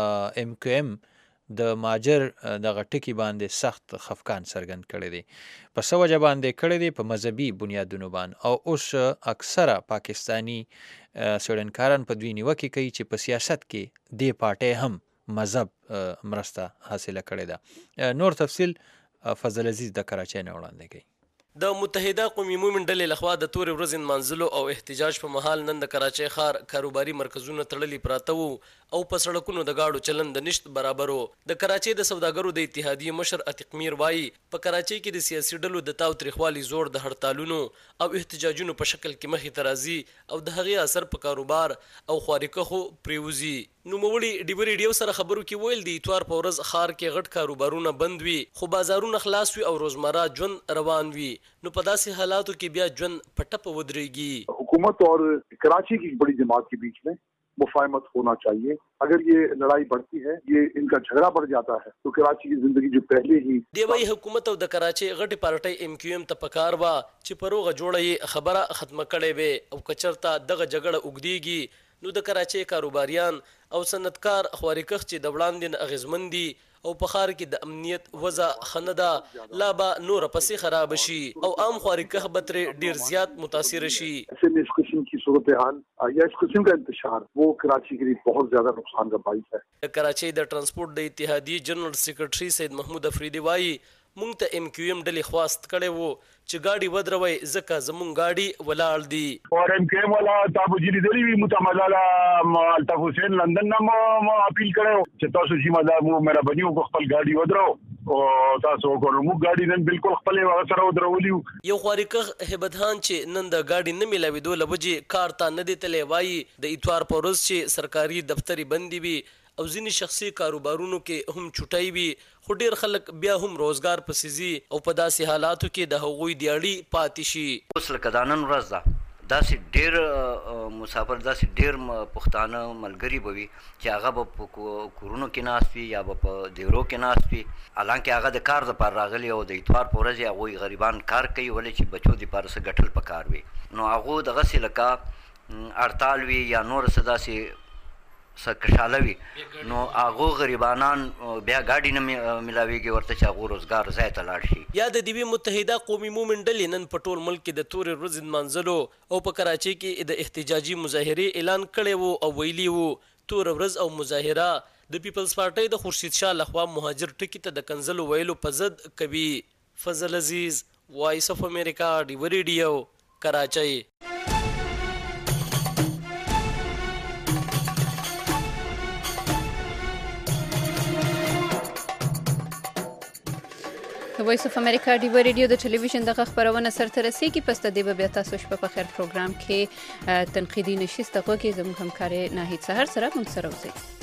ام کیو ایم د ماجر دغه ټکي باندې سخت خفقان څرګند کړی دی. په څه وجه باندې کړی دی؟ په مذهبي بنیادونو باندې. او اوس اکثره پاکستاني څېړنکاران په دوی نیوکې کوي چې په سیاست کې دې پارټۍ هم مذهب مرسته حاصله کړې ده. نور تفصیل فضل عزیز د کراچۍ نه وړاندې کوي. د متحده قومي مومن ډلې لخوا د تورې ورځې نمانځلو او احتجاج په مهال نن د کراچۍ ښار کاروباري مرکزونه تړلي پراته وو او په سړکونو د گاډو چلن د نشت برابر وو. د کراچۍ د سوداګرو د اتحادیې مشر عتیق میر وایي په کراچۍ کې د سیاسي ډلو د تاو تریخوالي زور د هړتالونو او احتجاجونو په شکل کې مخې ته راځي او د هغې اثر په کاروبار او خوارکښو پرېوځي. نوموړي ډیوه ریډیو سره خبرو کې ویل د اتوار په ورځ ښار کې غټ کاروبارونه بند وي خو بازارونه خلاص وي او روزمره ژوند روان وي. نو په داسې حالاتو کې بیا ژوند په ټپه ودرېږي. حکومت اور کراچی کی بڑی جماعت کے بیچ میں مفاہمت ہونا چاہیے. اگر یہ لڑائی بڑھتی ہے یہ ان کا جھگڑا بڑھ جاتا ہے تو کراچی کی زندگی جو پہلے ہی دی وايي حکومت او د کراچۍ غټي پارټۍ ام کیو ایم ته پکار وا چې پروغه جوړه یې خبره ختمه کړې وي او کچرتا دغه جګړه وګديږي نو د کراچۍ کاروباریان او صنعتکار خوارکښ چې د وړاندې اغیزمن دي او په ښار کې د امنیت وضع خندا لا به نور پسې خراب شي او عام خوارکښ به ترې ډیر زیات متاثر شي. اس قسم کی صورتحال یا اس قسم کا انتشار وہ کراچی کے لیے بہت زیادہ نقصان کا باعث ہے. کراچۍ د ټرانسپورټ د اتحادیې جنرال سیکرټري سید محمود افریدي وایي مونږ ته ام کیو ایم ډلې خواست کړی وو چې گاډي ودروي ځکه زمونږ گاډي ولاړ دي. اور ام کیو ایم والا تاسو جری دی وی متمزاله الطاف حسین لندن نم اپیل کړو چې تاسو چې مزه مو مېرا بنیو خپل گاډي ودرو او تاسو کوم مو گاډي نن بالکل خپل سره ودرولې. یو خوارکښ هبتان چې نن د گاډي نه ملاوي دوه لبجې کار ته نه دی تلې وایي د اتوار په ورځ چې سرکاري دفتري بندي وي او ځینې شخصي کاروبارونو کې هم چټای وي خو ډیر خلک بیا هم روزګار پسیزي او په داسې حالاتو کې د هغوی دیاړي پاتې شي. اوس لکه دا نن ورځ ده داسې ډیر مسافر داسې ډیر پښتانه ملګري به وي چې هغه به په کورونو کې ناست وي یا به په دیرو کې ناست وي حالانکې هغه د کار دپاره راغلي او د اتوار په ورځ یې هغوی غریبان کار کوي ولې چې بچو دپاره څه ګټل پکار وي نو هغو دغسې لکه هړتال وي یا نور څه داسې څه کشاله وي نو هغو غریبانان بیا ګاډي نه ملاویږي ورته چې هغو روزګار ځای ته لاړ شي. یا د دې متحده قومي مومن ډلې نن په ټول ملک کې د تورې ورځې نمانځلو او په کراچۍ کې د احتجاجي مظاهرې اعلان کړی وو او ویلي وو توره ورځ او مظاهره د پیپلز پارټۍ د خورشید شاه لخوا مهاجر ټکي ته د کنځلو ویلو په ضد کوي. فضل عزیز، وایس اف امریکا، ډیوه ریډیو، کراچۍ. وایس اف امریکا ډیو ریډیو د ټلویزیون دغه خبرونه سرته رسیږي. پس د دې بیا تاسو شپه په خیر پروګرام کې تنقیدي نشست غوږی زموږ همکار ناهید سحر سره موږ سره اوسئ.